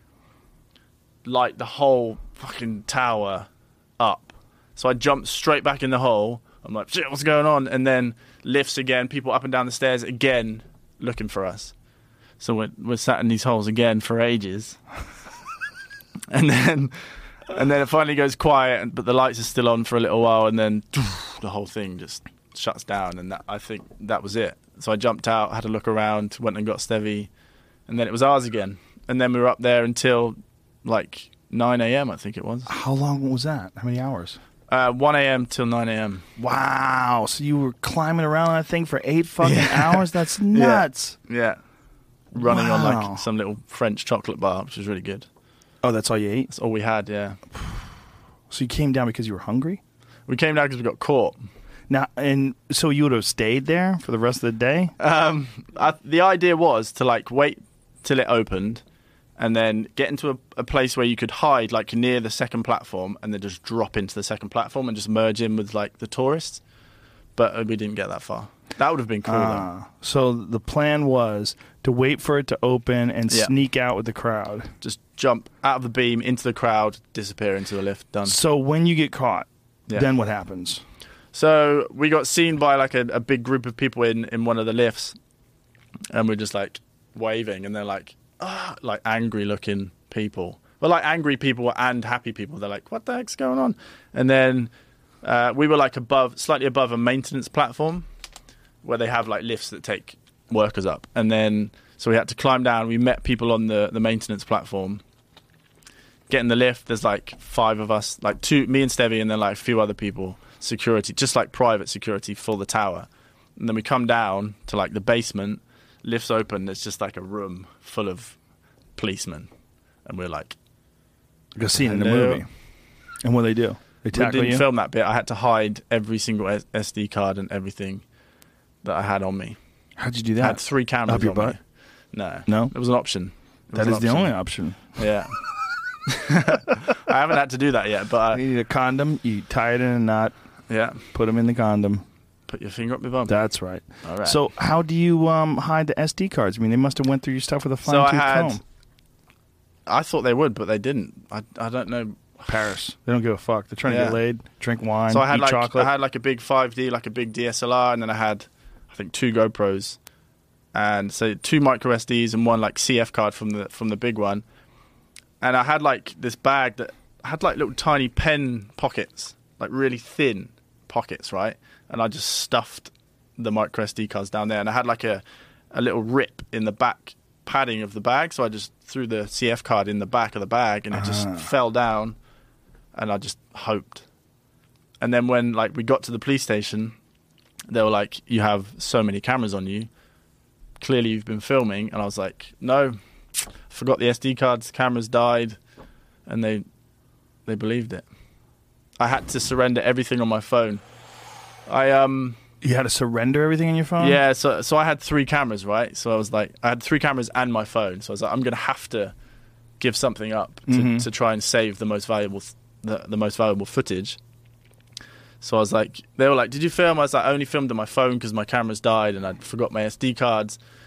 light the whole fucking tower up. So I jumped straight back in the hole. I'm like, shit, what's going on? And then lifts again, people up and down the stairs again looking for us. So we're, we're sat in these holes again for ages. and then and then it finally goes quiet, and- but the lights are still on for a little while, and then the whole thing just shuts down, and that, I think that was it. So I jumped out, had a look around, went and got Stevie, and then it was ours again. And then we were up there until like nine a.m. I think it was. How long was that? How many hours? Uh, one a.m. till nine a.m. Wow. So you were climbing around that thing for eight fucking Yeah. hours? That's nuts. Yeah. Running on Wow. like some little French chocolate bar, which was really good. Oh, that's all you ate? That's all we had, yeah. So you came down because you were hungry? We came down because we got caught. Now, and so you would have stayed there for the rest of the day? Um, I, the idea was to like wait till it opened and then get into a, a place where you could hide like near the second platform and then just drop into the second platform and just merge in with like the tourists. But uh, we didn't get that far. That would have been cool though. Ah, so the plan was to wait for it to open and Yeah. sneak out with the crowd. Just jump out of the beam into the crowd, disappear into the lift, done. So when you get caught, Yeah. then what happens? So we got seen by like a, a big group of people in, in one of the lifts, and we're just like waving, and they're like, ah, like angry looking people. Well, like angry people and happy people. They're like, what the heck's going on? And then uh, we were like above, slightly above a maintenance platform where they have like lifts that take workers up. And then so we had to climb down. We met people on the, the maintenance platform. Get in the lift. There's like five of us, like two, me and Stevie, and then like a few other people. Security, just like private security for the tower. And then we come down to like the basement, lifts open, it's just like a room full of policemen. And we're like, Like a scene in the Hello. movie. And what do they do? They we tackle didn't you? film that bit. I had to hide every single S- SD card and everything that I had on me. How'd you do I that? had three cameras Up your on butt? me. No. No? It was an option. It That was is an the option. only option. Yeah. I haven't had to do that yet, but You I, need a condom, you tie it in a knot, yeah. put them in the condom. Put your finger up my bum. That's right. All right. So how do you um, hide the S D cards? I mean, they must have went through your stuff with a So I fine-tooth had- comb. I thought they would, but they didn't. I, I don't know. Paris. They don't give a fuck. They're trying to Yeah. get laid, drink wine, So I had eat like chocolate. I had like a big five D, like a big D S L R, and then I had I think two GoPros, and so two micro S Ds and one like C F card from the from the big one, and I had like this bag that had like little tiny pen pockets, like really thin pockets, right? And I just stuffed the micro S D cards down there, and I had like a a little rip in the back padding of the bag, so I just threw the C F card in the back of the bag, and it just Ah. fell down, and I just hoped. And then when like we got to the police station, they were like, "You have so many cameras on you. Clearly, you've been filming." And I was like, "No, forgot the S D cards. Cameras died," and they they believed it. I had to surrender everything on my phone. I um. You had to surrender everything on your phone? Yeah, so so I had three cameras, right? So I was like, I had three cameras and my phone. So I was like, I'm gonna have to give something up to, Mhm. to try and save the most valuable the, the most valuable footage. So I was like, they were like, "Did you film?" I was like, "I only filmed on my phone because my cameras died and I forgot my S D cards."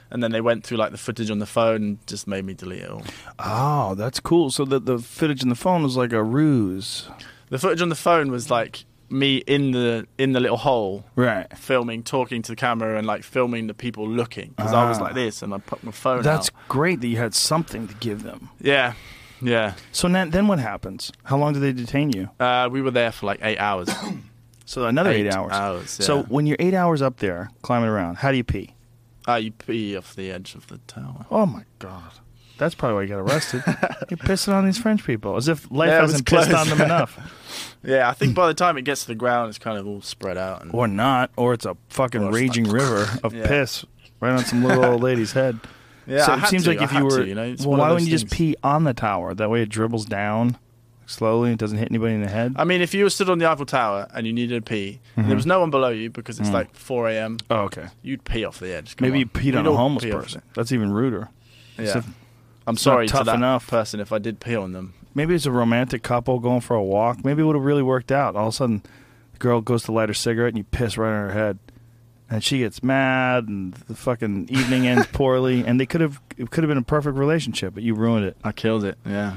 and then they went through like the footage on the phone and just made me delete it all. Oh, that's cool. So the the footage in the phone was like a ruse. The footage on the phone was like me in the in the little hole, Right. filming, talking to the camera, and like filming the people looking because I was Ah. like this, and I put my phone That's out. great that you had something to give them. Yeah, yeah. So then, then what happens? How long do they detain you? Uh, we were there for like eight hours. So another eight, Eight hours. hours, So yeah. when you're eight hours up there climbing around, how do you pee? Uh, you pee off the edge of the tower. Oh my god, that's probably why you got arrested. You're pissing on these French people as if life Yeah, it was hasn't pissed close. on them enough, Yeah, I think by the time it gets to the ground, it's kind of all spread out. And or not, or it's a fucking Or it's raging like- river of Yeah. piss right on some little old lady's head. yeah, so I it had seems to, like I if you had were, to, you know, it's well, one of why those wouldn't you just things. pee on the tower? That way it dribbles down slowly and it doesn't hit anybody in the head. I mean, if you were stood on the Eiffel Tower and you needed to pee, and there was no one below you because it's Mhm. like four a.m., Oh, okay. you'd pee off the edge. Come Maybe on. you peed on We'd a all homeless pee off person. it. That's even ruder. Yeah. So- I'm it's not sorry tough to that enough. person if I did pee on them. Maybe it's a romantic couple going for a walk. Maybe it would have really worked out. All of a sudden, the girl goes to light her cigarette and you piss right on her head. And she gets mad and the fucking evening ends poorly. And they could have, it could have been a perfect relationship, but you ruined it. I killed it. Yeah.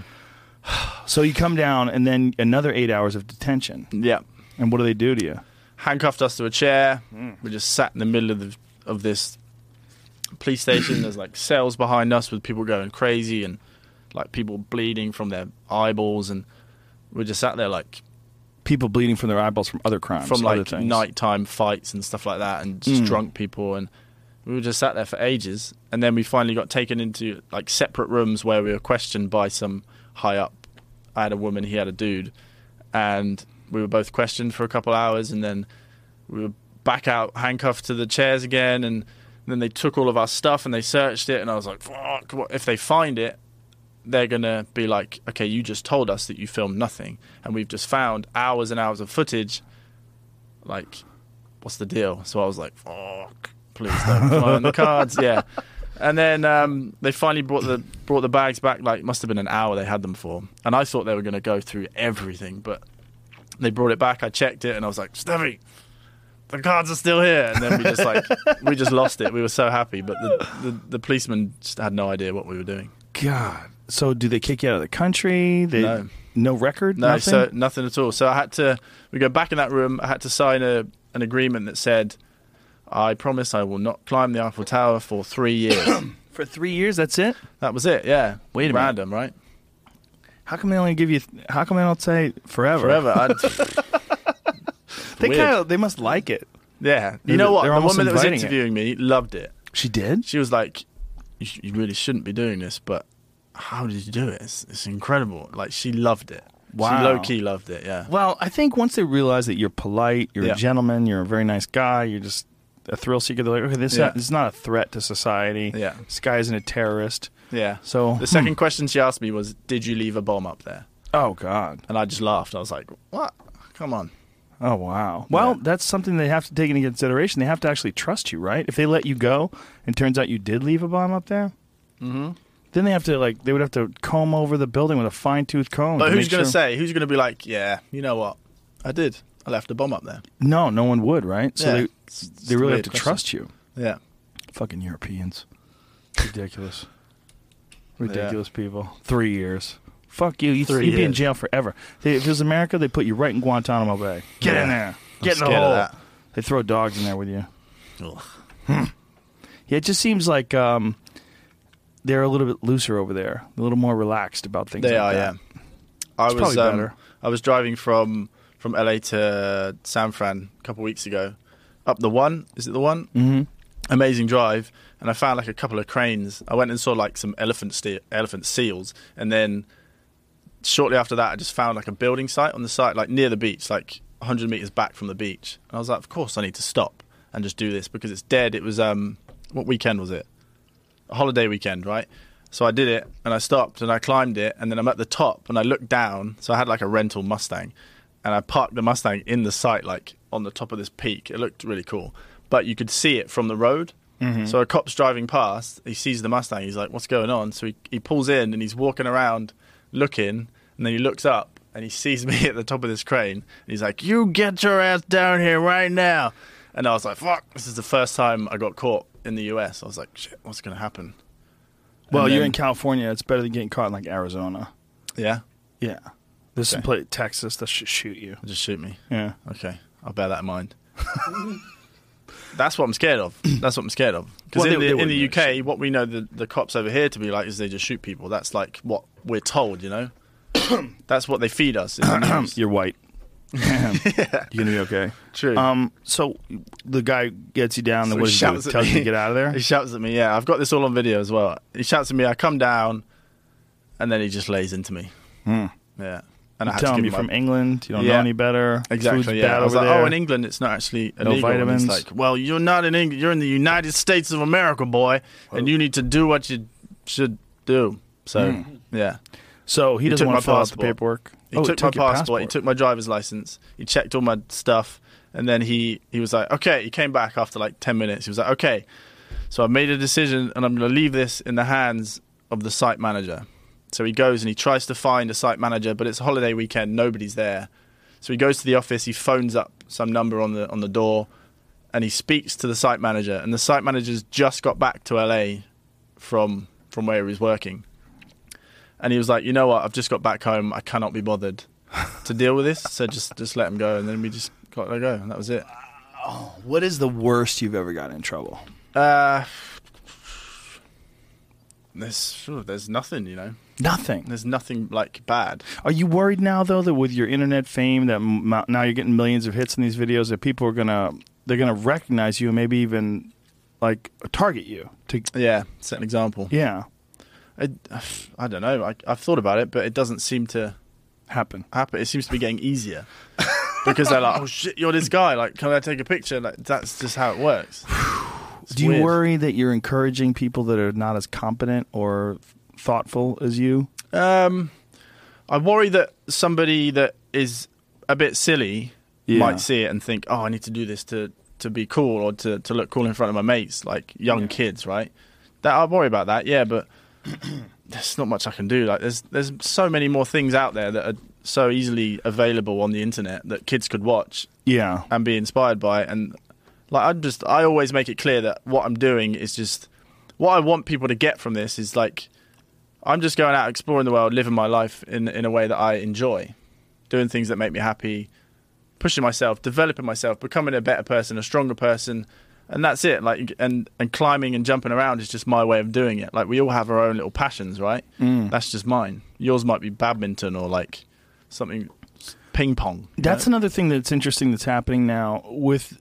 So you come down and then another eight hours of detention. Yeah. And what do they do to you? Handcuffed us to a chair. Mm. We just sat in the middle of the, of this police station. There's like cells behind us with people going crazy and like people bleeding from their eyeballs, and we just sat there like People bleeding from their eyeballs from other crimes, from other like things. nighttime fights and stuff like that, and just Mm. drunk people, and we were just sat there for ages. And then we finally got taken into like separate rooms where we were questioned by some high up. I had a woman, he had a dude, and we were both questioned for a couple hours, and then we were back out handcuffed to the chairs again, and then they took all of our stuff and they searched it, and I was like, fuck, what if they find it? They're going to be like, okay, you just told us that you filmed nothing, and we've just found hours and hours of footage. Like, what's the deal? So I was like, fuck, please don't fly on the cards. Yeah. And then um, they finally brought the brought the bags back. Like, it must have been an hour they had them for. And I thought they were going to go through everything, but they brought it back. I checked it, and I was like, Stevie, the cards are still here. And then we just like, we just lost it. We were so happy, but the, the, the policeman just had no idea what we were doing. God. So do they kick you out of the country? They, No. No record? No, nothing? so nothing at all. So I had to, we go back in that room. I had to sign a an agreement that said, I promise I will not climb the Eiffel Tower for three years. For three years, that's it? That was it. Yeah. Wait a minute. Random, right? How come they only give you, how come they don't say forever? Forever. I'd, They Weird. kind of, they must like it. yeah. They're- You know what? they're The almost woman that was inviting it. interviewing me loved it. She did? She was like, you, sh- you really shouldn't be doing this, but how did you do it? It's, it's incredible. Like, she loved it. Wow. She low-key loved it, yeah. Well, I think once they realize that you're polite, you're Yeah. a gentleman, you're a very nice guy, you're just a thrill seeker, they're like, okay, this, Yeah. this is not a threat to society. Yeah. This guy isn't a terrorist. Yeah. So The second question she asked me was, did you leave a bomb up there? Oh, God. And I just laughed. I was like, what? Come on. Oh, wow. Well, Yeah. that's something they have to take into consideration. They have to actually trust you, right? If they let you go and turns out you did leave a bomb up there, Mm-hmm. then they have to, like, they would have to comb over the building with a fine-tooth comb. But to who's make going to sure- say? Who's going to be like, yeah, you know what? I did. I left a bomb up there. No, no one would, right? So Yeah. they, It's- it's they a really have weird to question. trust you. Yeah. Fucking Europeans. Ridiculous. Ridiculous people. Three years. Fuck you. You Three you'd be in years. jail forever. They, if it was America, they'd put you right in Guantanamo Bay. Get Yeah. in there. I'm Get in the scared of hole. that. They throw dogs in there with you. Ugh. Yeah, it just seems like um, they're a little bit looser over there. A little more relaxed about things They like are, that. yeah. I It's was probably um, better. I was driving from from L A to San Fran a couple of weeks ago. Up the one, is it the one? Mm-hmm. Amazing drive, and I found like a couple of cranes. I went and saw like some elephant ste- elephant seals, and then shortly after that, I just found like a building site on the site, like near the beach, like one hundred meters back from the beach. And I was like, of course, I need to stop and just do this because it's dead. It was um, what weekend was it? A holiday weekend, right? So I did it, and I stopped, and I climbed it, and then I'm at the top, and I looked down. So I had like a rental Mustang, and I parked the Mustang in the site, like on the top of this peak. It looked really cool, but you could see it from the road. Mm-hmm. So a cop's driving past, he sees the Mustang, he's like, what's going on? So he, he pulls in, and he's walking around looking, and then he looks up, and he sees me at the top of this crane, and he's like, you get your ass down here right now. And I was like, fuck, this is the first time I got caught in the U S. I was like, shit, what's going to happen? Well, And you're then- in California. It's better than getting caught in like Arizona. Yeah? Yeah. There's some Okay. place Texas that should shoot you. Just shoot me. Yeah. Okay, I'll bear that in mind. That's what I'm scared of. That's what I'm scared of. Because Well, in they- the, they in the U wouldn't K, what we know the, the cops over here to be like is they just shoot people. That's like what we're told, you know? That's what they feed us in the news. You're white. You're gonna be okay. True. Um. So the guy gets you down. So Then he what does he do? shouts at Tells you me. to get out of there. He shouts at me, yeah. I've got this all on video as well. He shouts at me, I come down, and then he just lays into me. Hmm. Yeah. And I You had tell to him give you're him from my- England. You don't Yeah. know any better. Exactly, Food's yeah. bad I was over like, there. oh, in England it's not actually No illegal. And he's vitamins. like, well, you're not in England. You're in the United States of America, boy, and you need to do what you should do. So, Hmm. yeah. So he He doesn't took want my to fill out the passport. paperwork. He Oh, took, he my your passport, he took my driver's license, he checked all my stuff, and then he, he was like, okay, he came back after like ten minutes. He was like, okay, so I've made a decision and I'm going to leave this in the hands of the site manager. So he goes and he tries to find a site manager, but it's a holiday weekend, nobody's there. So he goes to the office, he phones up some number on the on the door, and he speaks to the site manager, and the site manager's just got back to L A from from where he was working. And he was like, you know what, I've just got back home, I cannot be bothered to deal with this, so just just let him go. And then we just got to go, and that was it. What is the worst you've ever gotten in trouble? Uh, there's sure, there's nothing, you know. Nothing. There's nothing like bad. Are you worried now, though, that with your internet fame, that m- now you're getting millions of hits in these videos, that people are gonna they're gonna recognize you and maybe even like target you? To Yeah, set an example. yeah, I, I don't know. I, I've thought about it, but it doesn't seem to happen. happen. It seems to be getting easier because they're like, "Oh shit, you're this guy. Like, can I take a picture?" Like, that's just how it works. It's Do you weird. worry that you're encouraging people that are not as competent or thoughtful as you? Um, I worry that somebody that is a bit silly Yeah. might see it and think, "Oh, I need to do this to, to be cool or to, to look cool in front of my mates, like young Yeah. kids, right?" That I worry about that, yeah, but there's not much I can do. Like, there's there's so many more things out there that are so easily available on the internet that kids could watch Yeah. and be inspired by. And like, I just I always make it clear that what I'm doing is just what I want people to get from this is like, I'm just going out exploring the world, living my life in in a way that I enjoy, doing things that make me happy, pushing myself, developing myself, becoming a better person, a stronger person, and that's it. Like, and and climbing and jumping around is just my way of doing it. Like, we all have our own little passions, right? Mm. That's just mine. Yours might be badminton or like something ping pong. you That's know? another thing that's interesting that's happening now with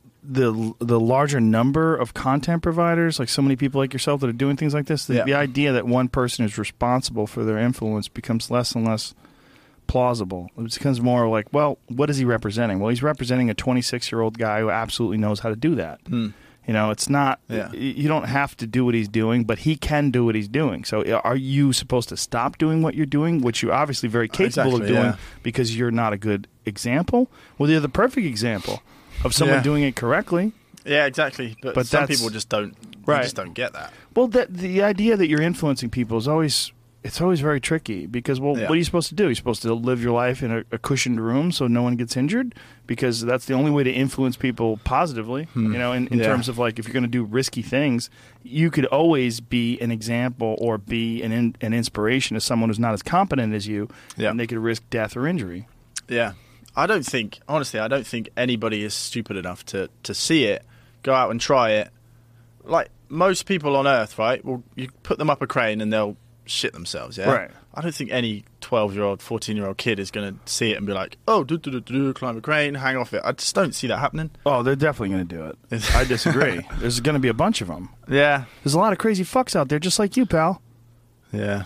the the larger number of content providers, like so many people like yourself that are doing things like this. The, Yeah. the idea that one person is responsible for their influence becomes less and less plausible. It becomes more like, well, what is he representing? Well, he's representing a twenty-six-year-old guy who absolutely knows how to do that. Hmm. You know, it's not, Yeah. y- you don't have to do what he's doing, but he can do what he's doing. So uh, are you supposed to stop doing what you're doing, which you're obviously very capable of Exactly, doing yeah. because you're not a good example? Well, you're the perfect example of someone Yeah. doing it correctly. Yeah, exactly. But, But some that's- people just don't. Right. They just don't get that. Well, that the idea that you're influencing people is always it's always very tricky because well, Yeah. what are you supposed to do? You're supposed to live your life in a, a cushioned room so no one gets injured because that's the only way to influence people positively. Hmm. You know, in, in Yeah. terms of like if you're going to do risky things, you could always be an example or be an in, an inspiration to someone who's not as competent as you, Yeah. and they could risk death or injury. Yeah. I don't think, honestly, I don't think anybody is stupid enough to, to see it, go out and try it. Like, most people on Earth, right? Well, you put them up a crane and they'll shit themselves, yeah? Right. I don't think any twelve-year-old, fourteen-year-old kid is going to see it and be like, oh, do, do, do, do, climb a crane, hang off it. I just don't see that happening. Oh, they're definitely going to do it. I disagree. There's going to be a bunch of them. Yeah. There's a lot of crazy fucks out there, just like you, pal. Yeah.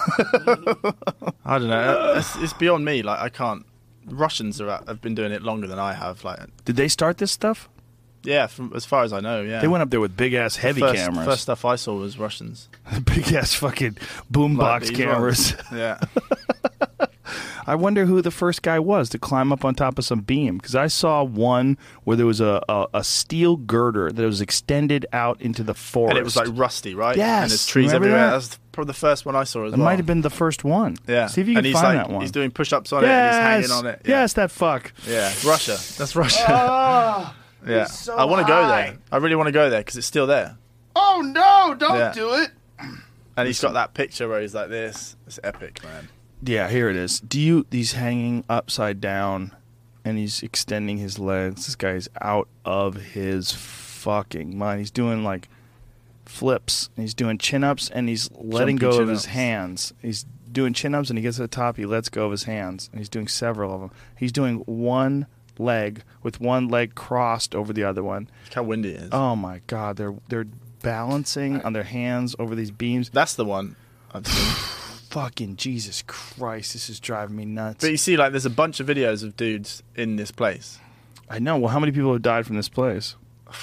I don't know. It's, it's beyond me. Like, I can't. Russians are, have been doing it longer than I have. Like, Did they start this stuff? yeah, from as far as I know, yeah. They went up there with big ass heavy first, cameras, First stuff I saw was Russians. big ass fucking boombox Like these cameras. ones. Yeah. I wonder who the first guy was to climb up on top of some beam because I saw one where there was a, a, a steel girder that was extended out into the forest. And it was like rusty, right? Yes, And there's trees remember everywhere. that? That was probably the first one I saw as it well. might have been the first one. Yeah. See if you and can he's find like, that one. He's doing push-ups on it yes, and he's hanging on it. Yeah. yes, that fuck. Yeah. Russia. That's Russia. Ah. Yeah, He's so I want to go high. there. I really want to go there because it's still there. Oh no! Don't Yeah. do it. And he's got that picture where he's like this. It's epic, man. Yeah, here it is. Do you? He's hanging upside down, and he's extending his legs. This guy's out of his fucking mind. He's doing like flips. And he's doing chin ups, and he's letting Jumpy go of his chin-ups. hands. He's doing chin ups, and he gets to the top. He lets go of his hands, and he's doing several of them. He's doing one leg with one leg crossed over the other one. Look how windy it is. Oh my God! They're they're balancing on their hands over these beams. That's the one I've seen. Fucking Jesus Christ! This is driving me nuts. But you see, like, there's a bunch of videos of dudes in this place. I know. Well, how many people have died from this place?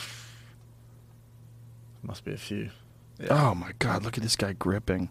Must be a few. Yeah. Oh my God! Look at this guy gripping.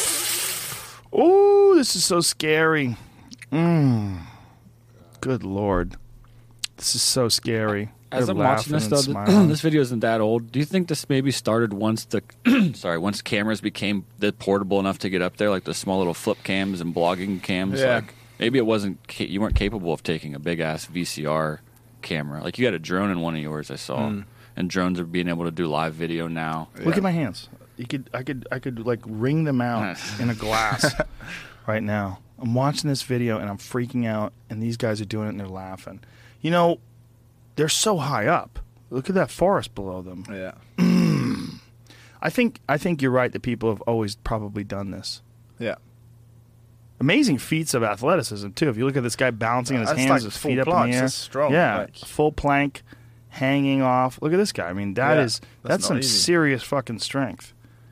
Oh, this is so scary. Mm. Good Lord, this is so scary. As They're I'm watching this, laughing though, and th- smiling. this video isn't that old. Do you think this maybe started once the sorry once cameras became the portable enough to get up there, like the small little flip cams and blogging cams? Yeah. Like maybe it wasn't ca- you weren't capable of taking a big ass V C R camera. Like you had a drone in one of yours, I saw, Mm. and drones are being able to do live video now. Look Yeah. at my hands. You could, I could, I could like wring them out in a glass right now. I'm watching this video and I'm freaking out, and these guys are doing it and they're laughing. You know, they're so high up. Look at that forest below them. Yeah. I think, I think you're right that people have always probably done this. Yeah. Amazing feats of athleticism too. If you look at this guy bouncing on his That's hands, like his full feet up in planks. the air, That's strong, yeah, like- full plank, hanging off. Look at this guy. I mean, that Yeah, is that's that's, not some easy. serious fucking strength.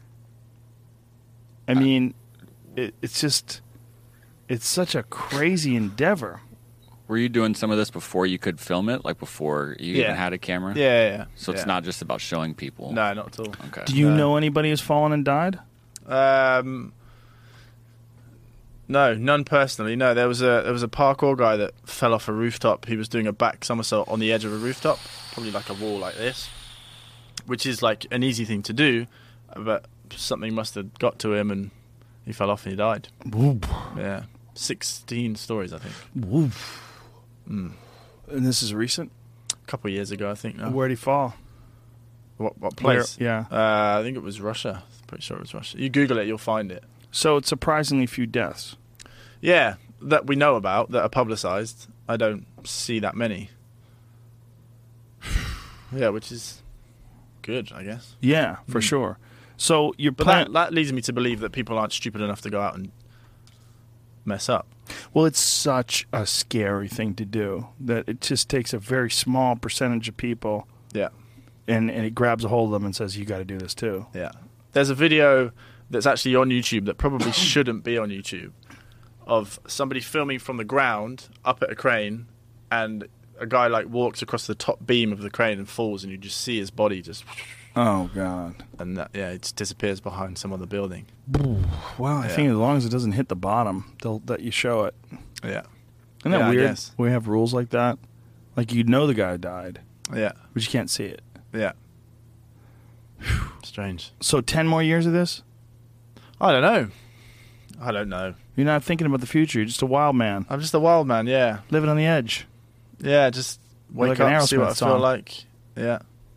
I mean, it, it's just, it's such a crazy endeavor. Were you doing some of this before you could film it, like before you Yeah. even had a camera? Yeah, yeah, yeah. So it's Yeah. not just about showing people. No, not at all. Okay. Do you No. know anybody who's fallen and died? Um, no, none personally. No, there was a there was a parkour guy that fell off a rooftop. He was doing a back somersault on the edge of a rooftop, probably like a wall like this, which is like an easy thing to do, but something must have got to him and he fell off and he died. Whoop, Yeah, sixteen stories I think. whoop. Mm. And this is recent. A couple of years ago I think. No. Where'd he fall? What what place? Where- yeah. Uh, I think it was Russia. Pretty sure it was Russia. You Google it, you'll find it. So it's surprisingly few deaths. Yeah, that we know about, that are publicised. I don't see that many. Yeah, which is good, I guess. Yeah, for Mm. sure. So you're But plan- that, that leads me to believe that people aren't stupid enough to go out and mess up. Well, it's such a scary thing to do that it just takes a very small percentage of people, Yeah, and, and it grabs a hold of them and says, "You got to do this too." yeah. There's a video that's actually on YouTube that probably shouldn't be on YouTube of somebody filming from the ground up at a crane, and a guy like walks across the top beam of the crane and falls, and you just see his body just, Oh God! and that, yeah, it just disappears behind some other building. Well, I Yeah. think as long as it doesn't hit the bottom, they'll let you show it. Yeah, Isn't that Yeah, I weird? guess. We have rules like that. Like you know the guy died, yeah, but you can't see it. yeah. Strange. So ten more years of this? I don't know. I don't know. You're not thinking about the future. You're just a wild man I'm just a wild man. Yeah, living on the edge. yeah. Just wake Like an up, see what I Aerosmith feel song. like. Yeah.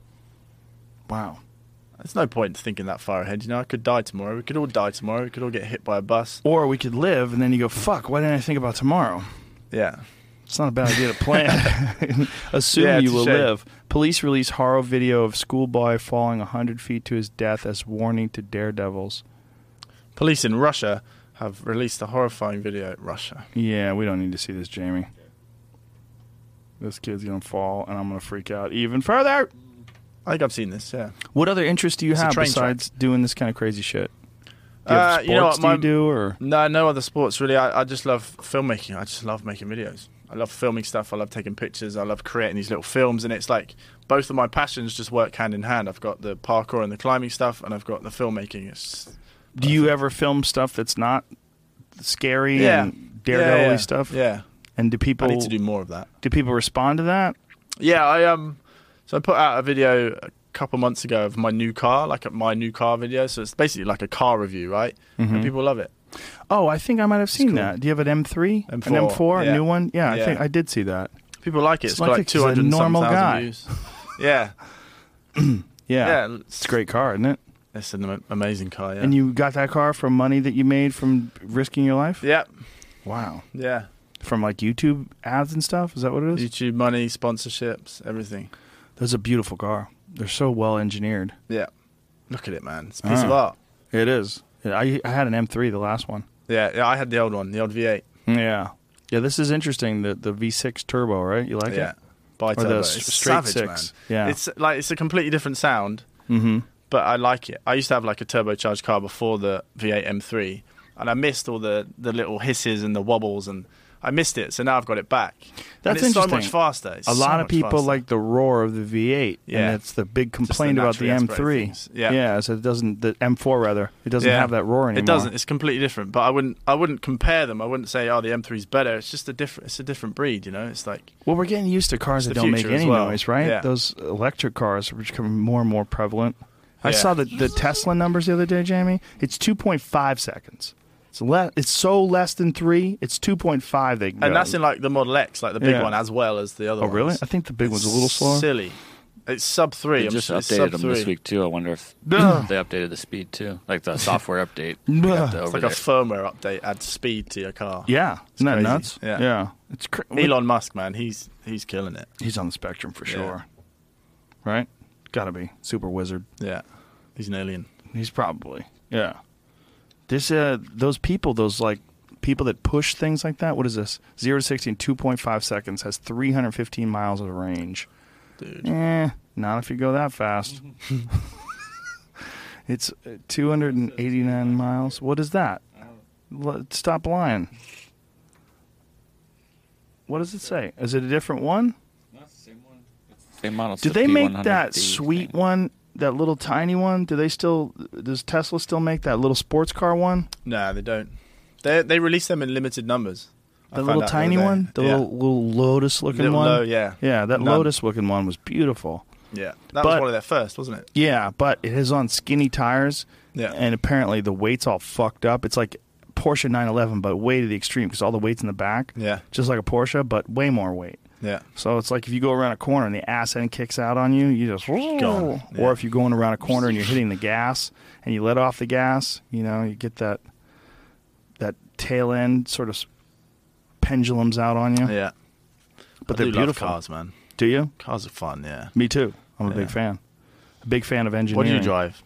Wow. There's no point thinking that far ahead. You know, I could die tomorrow. We could all die tomorrow. We could all get hit by a bus. Or we could live, and then you go, "Fuck! Why didn't I think about tomorrow?" Yeah. It's not a bad idea to plan. Assume Yeah, you it's a will shame. live. Police release horror video of schoolboy falling one hundred feet to his death as warning to daredevils. Police in Russia have released a horrifying video. Russia. Yeah, we don't need to see this, Jamie. This kid's going to fall, and I'm going to freak out even further. I think I've seen this. Yeah. What other interests do you It's a have train besides doing this kind of crazy shit? Do you have Uh, sports you know what, do my- you do, or? No, no other sports really. I, I just love filmmaking. I just love making videos. I love filming stuff. I love taking pictures. I love creating these little films, and it's like both of my passions just work hand in hand. I've got the parkour and the climbing stuff, and I've got the filmmaking. It's Do you ever film stuff that's not scary Yeah. and daredevil yeah, yeah. stuff? Yeah, And do people I need to do more of that. do people respond to that? Yeah, I um, so I put out a video a couple months ago of my new car, like a, my new car video. So it's basically like a car review, right? Mhm. And people love it. Oh, I think I might have seen cool. that. Do you have an M three? M An four, M four, yeah. a new one? Yeah, I Yeah. think I did see that. People like it. It's It's like got a- like he's a two hundred and some normal thousand guy. views. Yeah. Yeah. Yeah. It's a great car, isn't it? It's an am- amazing car, yeah. And you got that car from money that you made from risking your life? Yeah. Wow. Yeah. From like YouTube ads and stuff? Is that what it is? YouTube money, sponsorships, everything. That's a beautiful car. They're so well engineered. Yeah. Look at it, man. It's a piece Ah. of art. It is. I, I had an M three, the last one. Yeah, yeah, I had the old one, the old V eight. Yeah. Yeah, this is interesting. The the V six turbo, right? You like yeah. it? Bi Or turbo. the It's s- straight savage, six. man. Yeah. It's like it's a completely different sound, Mm-hmm. but I like it. I used to have like a turbocharged car before the V eight M three, and I missed all the, the little hisses and the wobbles, and I missed it. So now I've got it back. That's and it's interesting. so much faster. It's A so lot of much people faster. like the roar of the V eight, Yeah. and that's the big Just the complaint about the naturally M three. aspirated things. Yeah. yeah, so it doesn't. The M four rather, it doesn't Yeah. have that roar anymore. It doesn't. It's completely different. But I wouldn't. I wouldn't compare them. I wouldn't say, "Oh, the M three's better." It's just a different. It's a different breed. You know. It's like Well, we're getting used to cars It's that the don't make future as any well. noise, right? Yeah. Those electric cars are becoming more and more prevalent. I Yeah. saw the the Tesla numbers the other day, Jamie. It's two point five seconds. It's le- It's so less than three. It's two point five. They can and go. that's in like the Model X, like the big Yeah. one, as well as the other. Oh, really? ones. I think the big one's a It's little slower. Silly. It's sub three. They I'm just sure it's updated sub them three. this week too. I wonder if Ugh. they updated the speed too, like the software update. Ugh. Got the It's over like there. a firmware update. Adds speed to your car. Yeah, isn't that crazy. nuts? Yeah. yeah. It's cra- Elon Musk, man, he's he's killing it. He's on the spectrum for Yeah. sure. Right? Gotta be super wizard. Yeah, he's an alien. He's probably yeah. This uh, those people, those like people that push things like that. What is this? Zero to sixty in two point five seconds. Has three hundred fifteen miles of range. Dude. Eh, not if you go that fast. It's uh, two hundred eighty-nine miles. What is that? L- Stop lying. What does it say? Is it a different one? Same model. Did it's the they make P one hundred that D sweet thing. one, that little tiny one? Do they still? Does Tesla still make that little sports car one? Nah, they don't. They they release them in limited numbers. I The found little out tiny other day. one, the yeah. little little Lotus looking Little one. low, yeah, Yeah, that None. Lotus looking one was beautiful. yeah. That But- was one of their first, wasn't it? Yeah, but it is on skinny tires, Yeah. and apparently the weight's all fucked up. It's like Porsche nine eleven, but way to the extreme because all the weight's in the back, Yeah, just like a Porsche, but way more weight. yeah. So it's like if you go around a corner and the ass end kicks out on you, you just Gone. Yeah. Or if you're going around a corner and you're hitting the gas and you let off the gas, you know, you get that that tail end sort of pendulums out on you. Yeah. But I they're do beautiful. Love cars, man. Do you? Cars are fun. Yeah. Me too. I'm a Yeah. big fan. A big fan of engineering. What do you drive?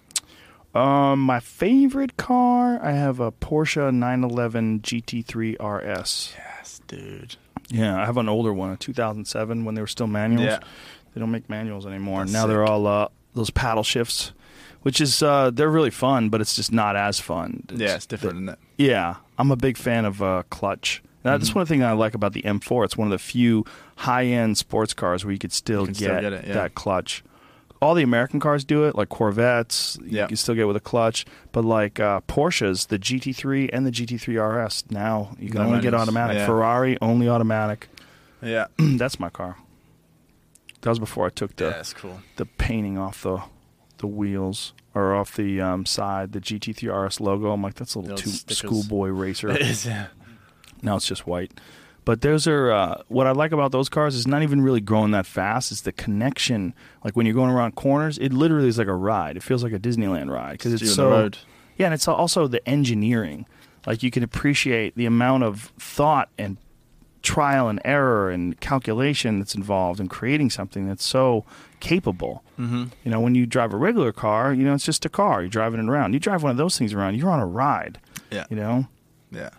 Um, my favorite car, I have a Porsche nine eleven G T three R S. Yes, dude. Yeah, I have an older one, a two thousand seven, when they were still manuals. Yeah. They don't make manuals anymore. That's now they're sick. all uh, those paddle shifts, which is uh, they're really fun, but it's just not as fun. Yeah, it's different, isn't it? Yeah, I'm a big fan of uh, clutch. Now, That's Mm-hmm. one thing I like about the M four. It's one of the few high-end sports cars where you could still, You can get, still get it, yeah. that clutch. All the American cars do it, like Corvettes. Yeah. You can still get with a clutch, but like uh, Porsches, the G T three and the G T three R S, now you can No only get manuals, automatic. yeah. Ferrari only automatic. Yeah. That's my car. That was before I took the Yeah, that's cool. the painting off the the wheels or off the um, side, the G T three R S logo. I'm like, that's a little The too stickers. schoolboy racer. It is, yeah. Now it's just white. But those are uh, what I like about those cars is not even really growing that fast. It's the connection. Like when you're going around corners, it literally is like a ride. It feels like a Disneyland ride because it's You on so. the road. Yeah, and it's also the engineering. Like you can appreciate the amount of thought and trial and error and calculation that's involved in creating something that's so capable. Mm-hmm. You know, when you drive a regular car, you know, it's just a car. You're driving it around. You drive one of those things around, you're on a ride. Yeah. You know? Yeah.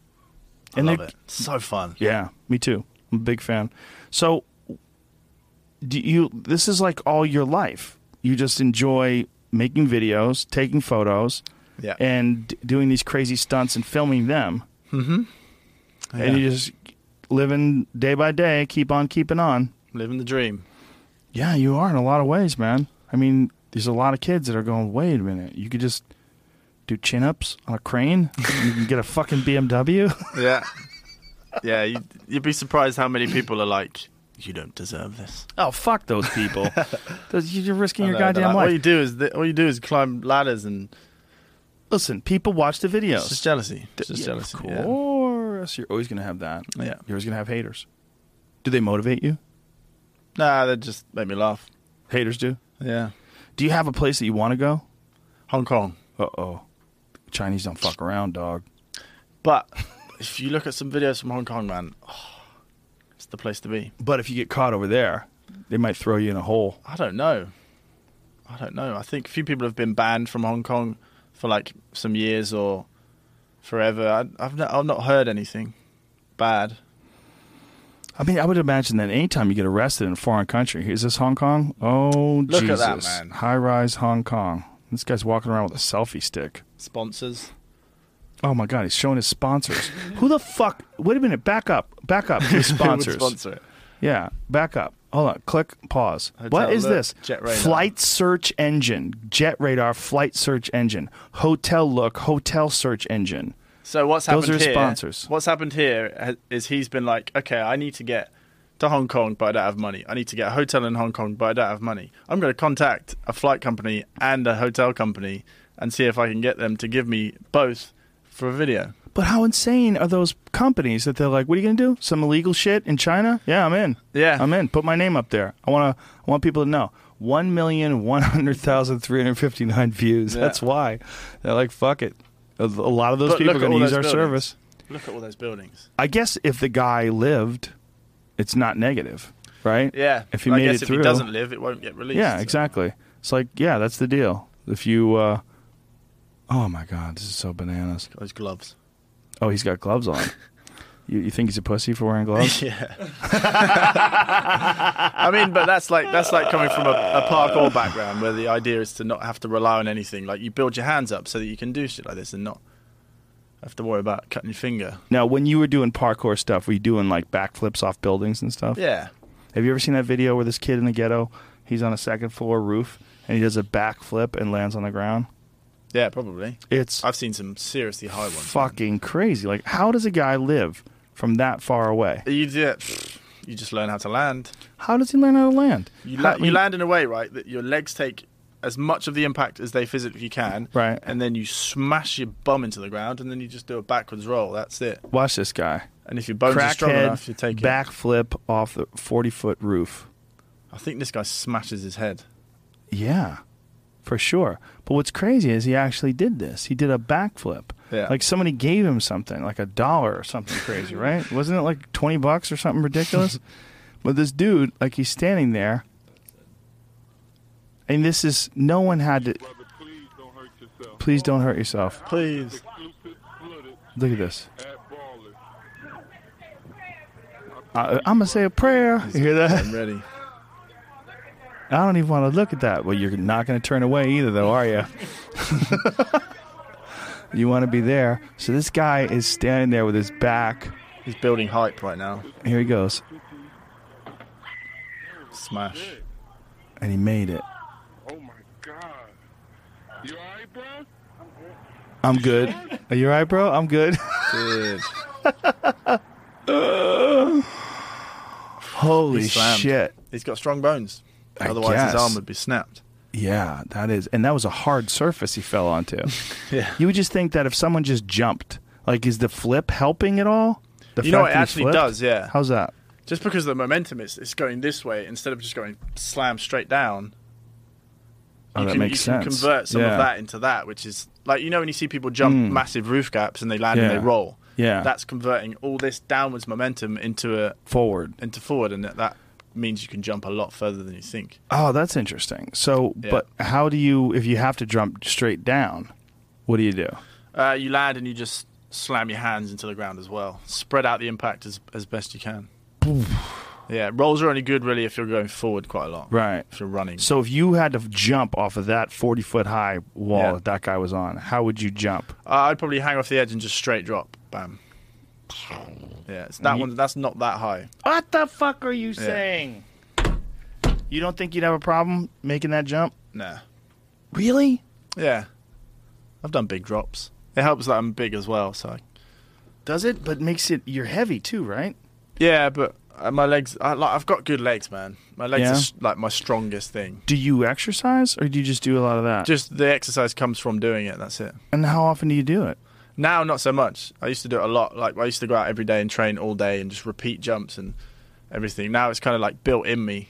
I And love they- it. So fun. Yeah, me too. I'm a big fan. So, do you? This is like all your life. You just enjoy making videos, taking photos, Yeah. and d- doing these crazy stunts and filming them. Mm-hmm. And you just living day by day, keep on keeping on. Living the dream. Yeah, you are in a lot of ways, man. I mean, there's a lot of kids that are going, wait a minute, you could just do chin-ups on a crane? You can get a fucking B M W? Yeah. Yeah, you, you'd be surprised how many people are like, you don't deserve this. Oh, fuck those people. Those- You're risking I your know, they're goddamn like, life. All you do is th- all you do is climb ladders and Listen, people watch the videos. it's just jealousy. It's just Yeah, jealousy. Of Yeah. course. You're always going to have that. Yeah. You're always going to have haters. Do they motivate you? Nah, they just make me laugh. Haters do. Yeah. Do you have a place that you want to go? Hong Kong. Uh-oh. Chinese don't fuck around, dog. But if you look at some videos from Hong Kong, man, oh, it's the place to be. But if you get caught over there, they might throw you in a hole. I don't know. I don't know. I think a few people have been banned from Hong Kong for like some years or forever. I, I've not, I've not heard anything bad. I mean, I would imagine that anytime you get arrested in a foreign country, is this Hong Kong? Oh, Look Jesus. at that, man. High-rise Hong Kong. This guy's walking around with a selfie stick. Sponsors. Oh, my God. He's showing his sponsors. Who the fuck? Wait a minute. Back up. Back up. His sponsors. Who would sponsor it? Yeah. Back up. Hold on. Click. Pause. Hotel what is Look, this? Jet Radar. Flight search engine. Jet radar. Flight search engine. Hotel Look. Hotel search engine. So what's Those happened are here? sponsors. What's happened here is he's been like, okay, I need to get to Hong Kong, but I don't have money. I need to get a hotel in Hong Kong, but I don't have money. I'm going to contact a flight company and a hotel company and see if I can get them to give me both for a video. But how insane are those companies that they're like, what are you going to do? Some illegal shit in China? Yeah, I'm in. Yeah. I'm in. Put my name up there. I want to. I want people to know. one million one hundred thousand three hundred fifty-nine views. Yeah. That's why. They're like, fuck it. A, a lot of those But people look are at going to all use our those buildings. service. Look at all those buildings. I guess if the guy lived, it's not negative, right? Yeah. If he I made guess it if through. he doesn't live, it won't get released. Yeah, so. exactly. It's like, yeah, that's the deal. If you, uh, oh my God, this is so bananas. Got those gloves. Oh, he's got gloves on. you, you think he's a pussy for wearing gloves? Yeah. I mean, but that's like that's like coming from a, a parkour background where the idea is to not have to rely on anything. Like you build your hands up so that you can do shit like this and not have to worry about cutting your finger. Now, when you were doing parkour stuff, were you doing like backflips off buildings and stuff? Yeah. Have you ever seen that video where this kid in the ghetto, he's on a second floor roof and he does a backflip and lands on the ground? Yeah, probably. It's I've seen some seriously high ones. fucking crazy. Like, how does a guy live from that far away? You do You just learn how to land. How does he learn how to land? You, How- la- I mean- you land in a way, right, that your legs take as much of the impact as they physically can. Right. And then you smash your bum into the ground and then you just do a backwards roll. That's it. Watch this guy. And if your bones are strong enough, you Crackhead take it. backflip off the forty-foot roof. I think this guy smashes his head. Yeah, for sure. But what's crazy is he actually did this. He did a backflip. Yeah. Like somebody gave him something, like a dollar or something crazy, right? Wasn't it like twenty bucks or something ridiculous? But this dude, like he's standing there, and this is, no one had to, Brother, please don't hurt yourself. please don't hurt yourself. Please. Exclusive flooded Look at this. at Ballers. I, I'm going to say a prayer. You hear that? I'm ready. I don't even want to look at that. Well, you're not going to turn away either, though, are you? You want to be there. So this guy is standing there with his back. He's building hype right now. Here he goes. Smash. And he made it. Oh my God. You alright, bro? I'm good. Are you all right, bro? I'm good. Dude. Holy He slammed. shit. He's got strong bones. I Otherwise, guess. his arm would be snapped. Yeah, that is. And that was a hard surface he fell onto. Yeah. You would just think that if someone just jumped, like, is the flip helping at all? The You know fact what it that he actually flipped? does, yeah. How's that? Just because the momentum is it's going this way instead of just going slam straight down. Oh, you that can, makes you can sense. convert some Yeah. of that into that, which is like, you know, when you see people jump Mm. massive roof gaps and they land Yeah. and they roll. Yeah. That's converting all this downwards momentum into a Forward. into forward, and that, that means you can jump a lot further than you think. Oh, that's interesting. So, Yeah. but how do you, if you have to jump straight down, what do you do? Uh, you land and you just slam your hands into the ground as well. Spread out the impact as as best you can. Yeah, rolls are only good really if you're going forward quite a lot. Right. If you're running. So if you had to jump off of that forty-foot high wall Yeah. that that guy was on, how would you jump? Uh, I'd probably hang off the edge and just straight drop. Bam. Yeah, it's that You- one. That's not that high. What the fuck are you saying? You don't think you'd have a problem making that jump? Nah. Really? Yeah. I've done big drops. It helps that I'm big as well. So. I, Does it? But makes it, you're heavy too, right? yeah, but uh, my legs. I, like, I've got good legs, man. My legs Yeah? are s- like my strongest thing. Do you exercise or do you just do a lot of that? Just the exercise comes from doing it. That's it. And how often do you do it? Now, not so much. I used to do it a lot. Like I used to go out every day and train all day and just repeat jumps and everything. Now it's kind of like built in me.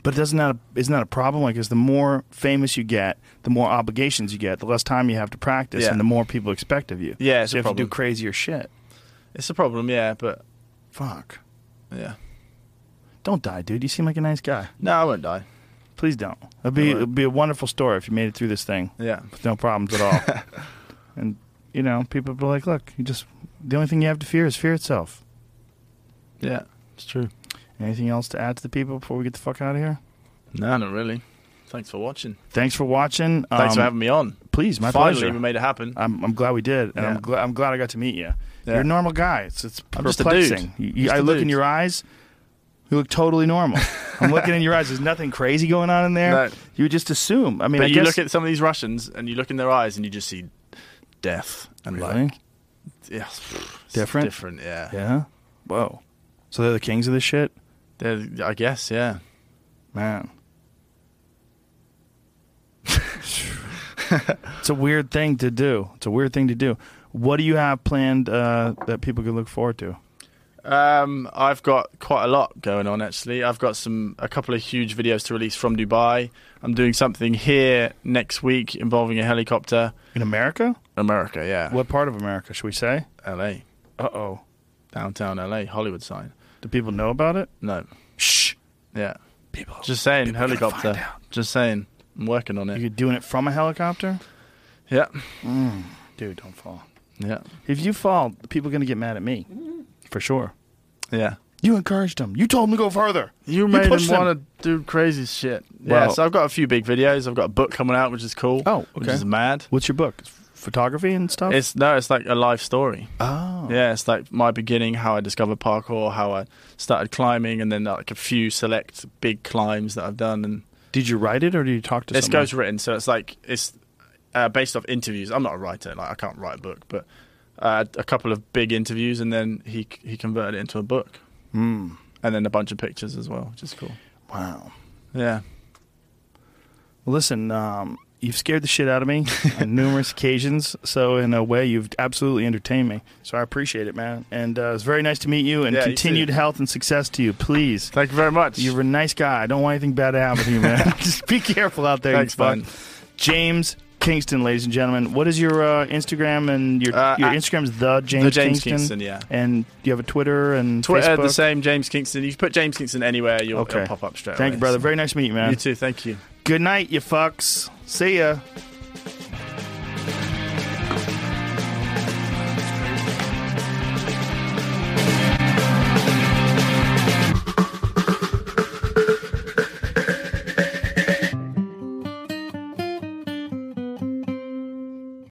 But doesn't that isn't that a problem? Like, as the more famous you get, the more obligations you get, the less time you have to practice, Yeah. and the more people expect of you. Yeah, it's so a you have to do problem. crazier shit. It's a problem, yeah, but Fuck. yeah. Don't die, dude. You seem like a nice guy. No, I won't die. Please don't. It'd be I won't. it'd be a wonderful story if you made it through this thing Yeah. with no problems at all. And you know, people be like, "Look, you just the only thing you have to fear is fear itself." Yeah, it's true. Anything else to add to the people before we get the fuck out of here? No, not really. Thanks for watching. Thanks for watching. Thanks Um, for having me on. Please, my Finally, pleasure. we made it happen. I'm I'm glad we did, and I'm Yeah. glad I'm glad I got to meet you. Yeah. You're a normal guy. It's it's I'm just a perplexing. dude. You- you- Just I a look in dude. your eyes. You look totally normal. I'm looking in your eyes. There's nothing crazy going on in there. No. You just assume. I mean, But I you guess, look at some of these Russians and you look in their eyes and you just see death and really? like, yeah, it's Different? different, yeah. Yeah. Whoa. So they're the kings of this shit, They're, I guess, yeah. man. It's a weird thing to do. It's a weird thing to do. What do you have planned uh, that people can look forward to? Um, I've got quite a lot going on actually. I've got some a couple of huge videos to release from Dubai. I'm doing something here next week involving a helicopter. In America? America, yeah. What part of America should we say? L A, Uh oh. downtown L A, Hollywood sign. Do people know about it? No, Shh. yeah. People. Just saying, People are gonna helicopter. find out. Just saying, I'm working on it. You're doing it from a helicopter? Yeah, Dude, don't fall. yeah, If you fall, people are going to get mad at me. For sure. yeah. You encouraged them. You told them to go further. You made him pushed them. want to do crazy shit. Yeah, Well- so I've got a few big videos. I've got a book coming out, which is cool. Oh, Which okay. is mad. What's your book? Photography and stuff? It's no, it's like a life story. oh. Yeah, it's like my beginning, how I discovered parkour, how I started climbing, and then like a few select big climbs that I've done. And Did you write it or did you talk to it's someone? ghostwritten, so it's like it's uh, based off interviews. I'm not a writer, like I can't write a book, but uh, a couple of big interviews, and then he he converted it into a book, Hmm. and then a bunch of pictures as well, which is cool. Wow. Yeah, Well, listen, um, you've scared the shit out of me on numerous occasions. So in a way, you've absolutely entertained me. So I appreciate it, man. And uh, it's very nice to meet you. And Yeah, you continued too. health and success to you, please. thank you very much. You're a nice guy. I don't want anything bad to happen to you, man. Just be careful out there. Thanks, you fuck. man. James Kingston, ladies and gentlemen. What is your uh, Instagram? And your Uh, your at- Instagram's the James, the James Kingston. Kingston, yeah. And you have a Twitter and Twitter, Facebook? the same, James Kingston. You can put James Kingston anywhere, you'll Okay. it'll pop up straight Thank away. you, brother. So- Very nice to meet you, man. You too, thank you. Good night, you fucks. See ya.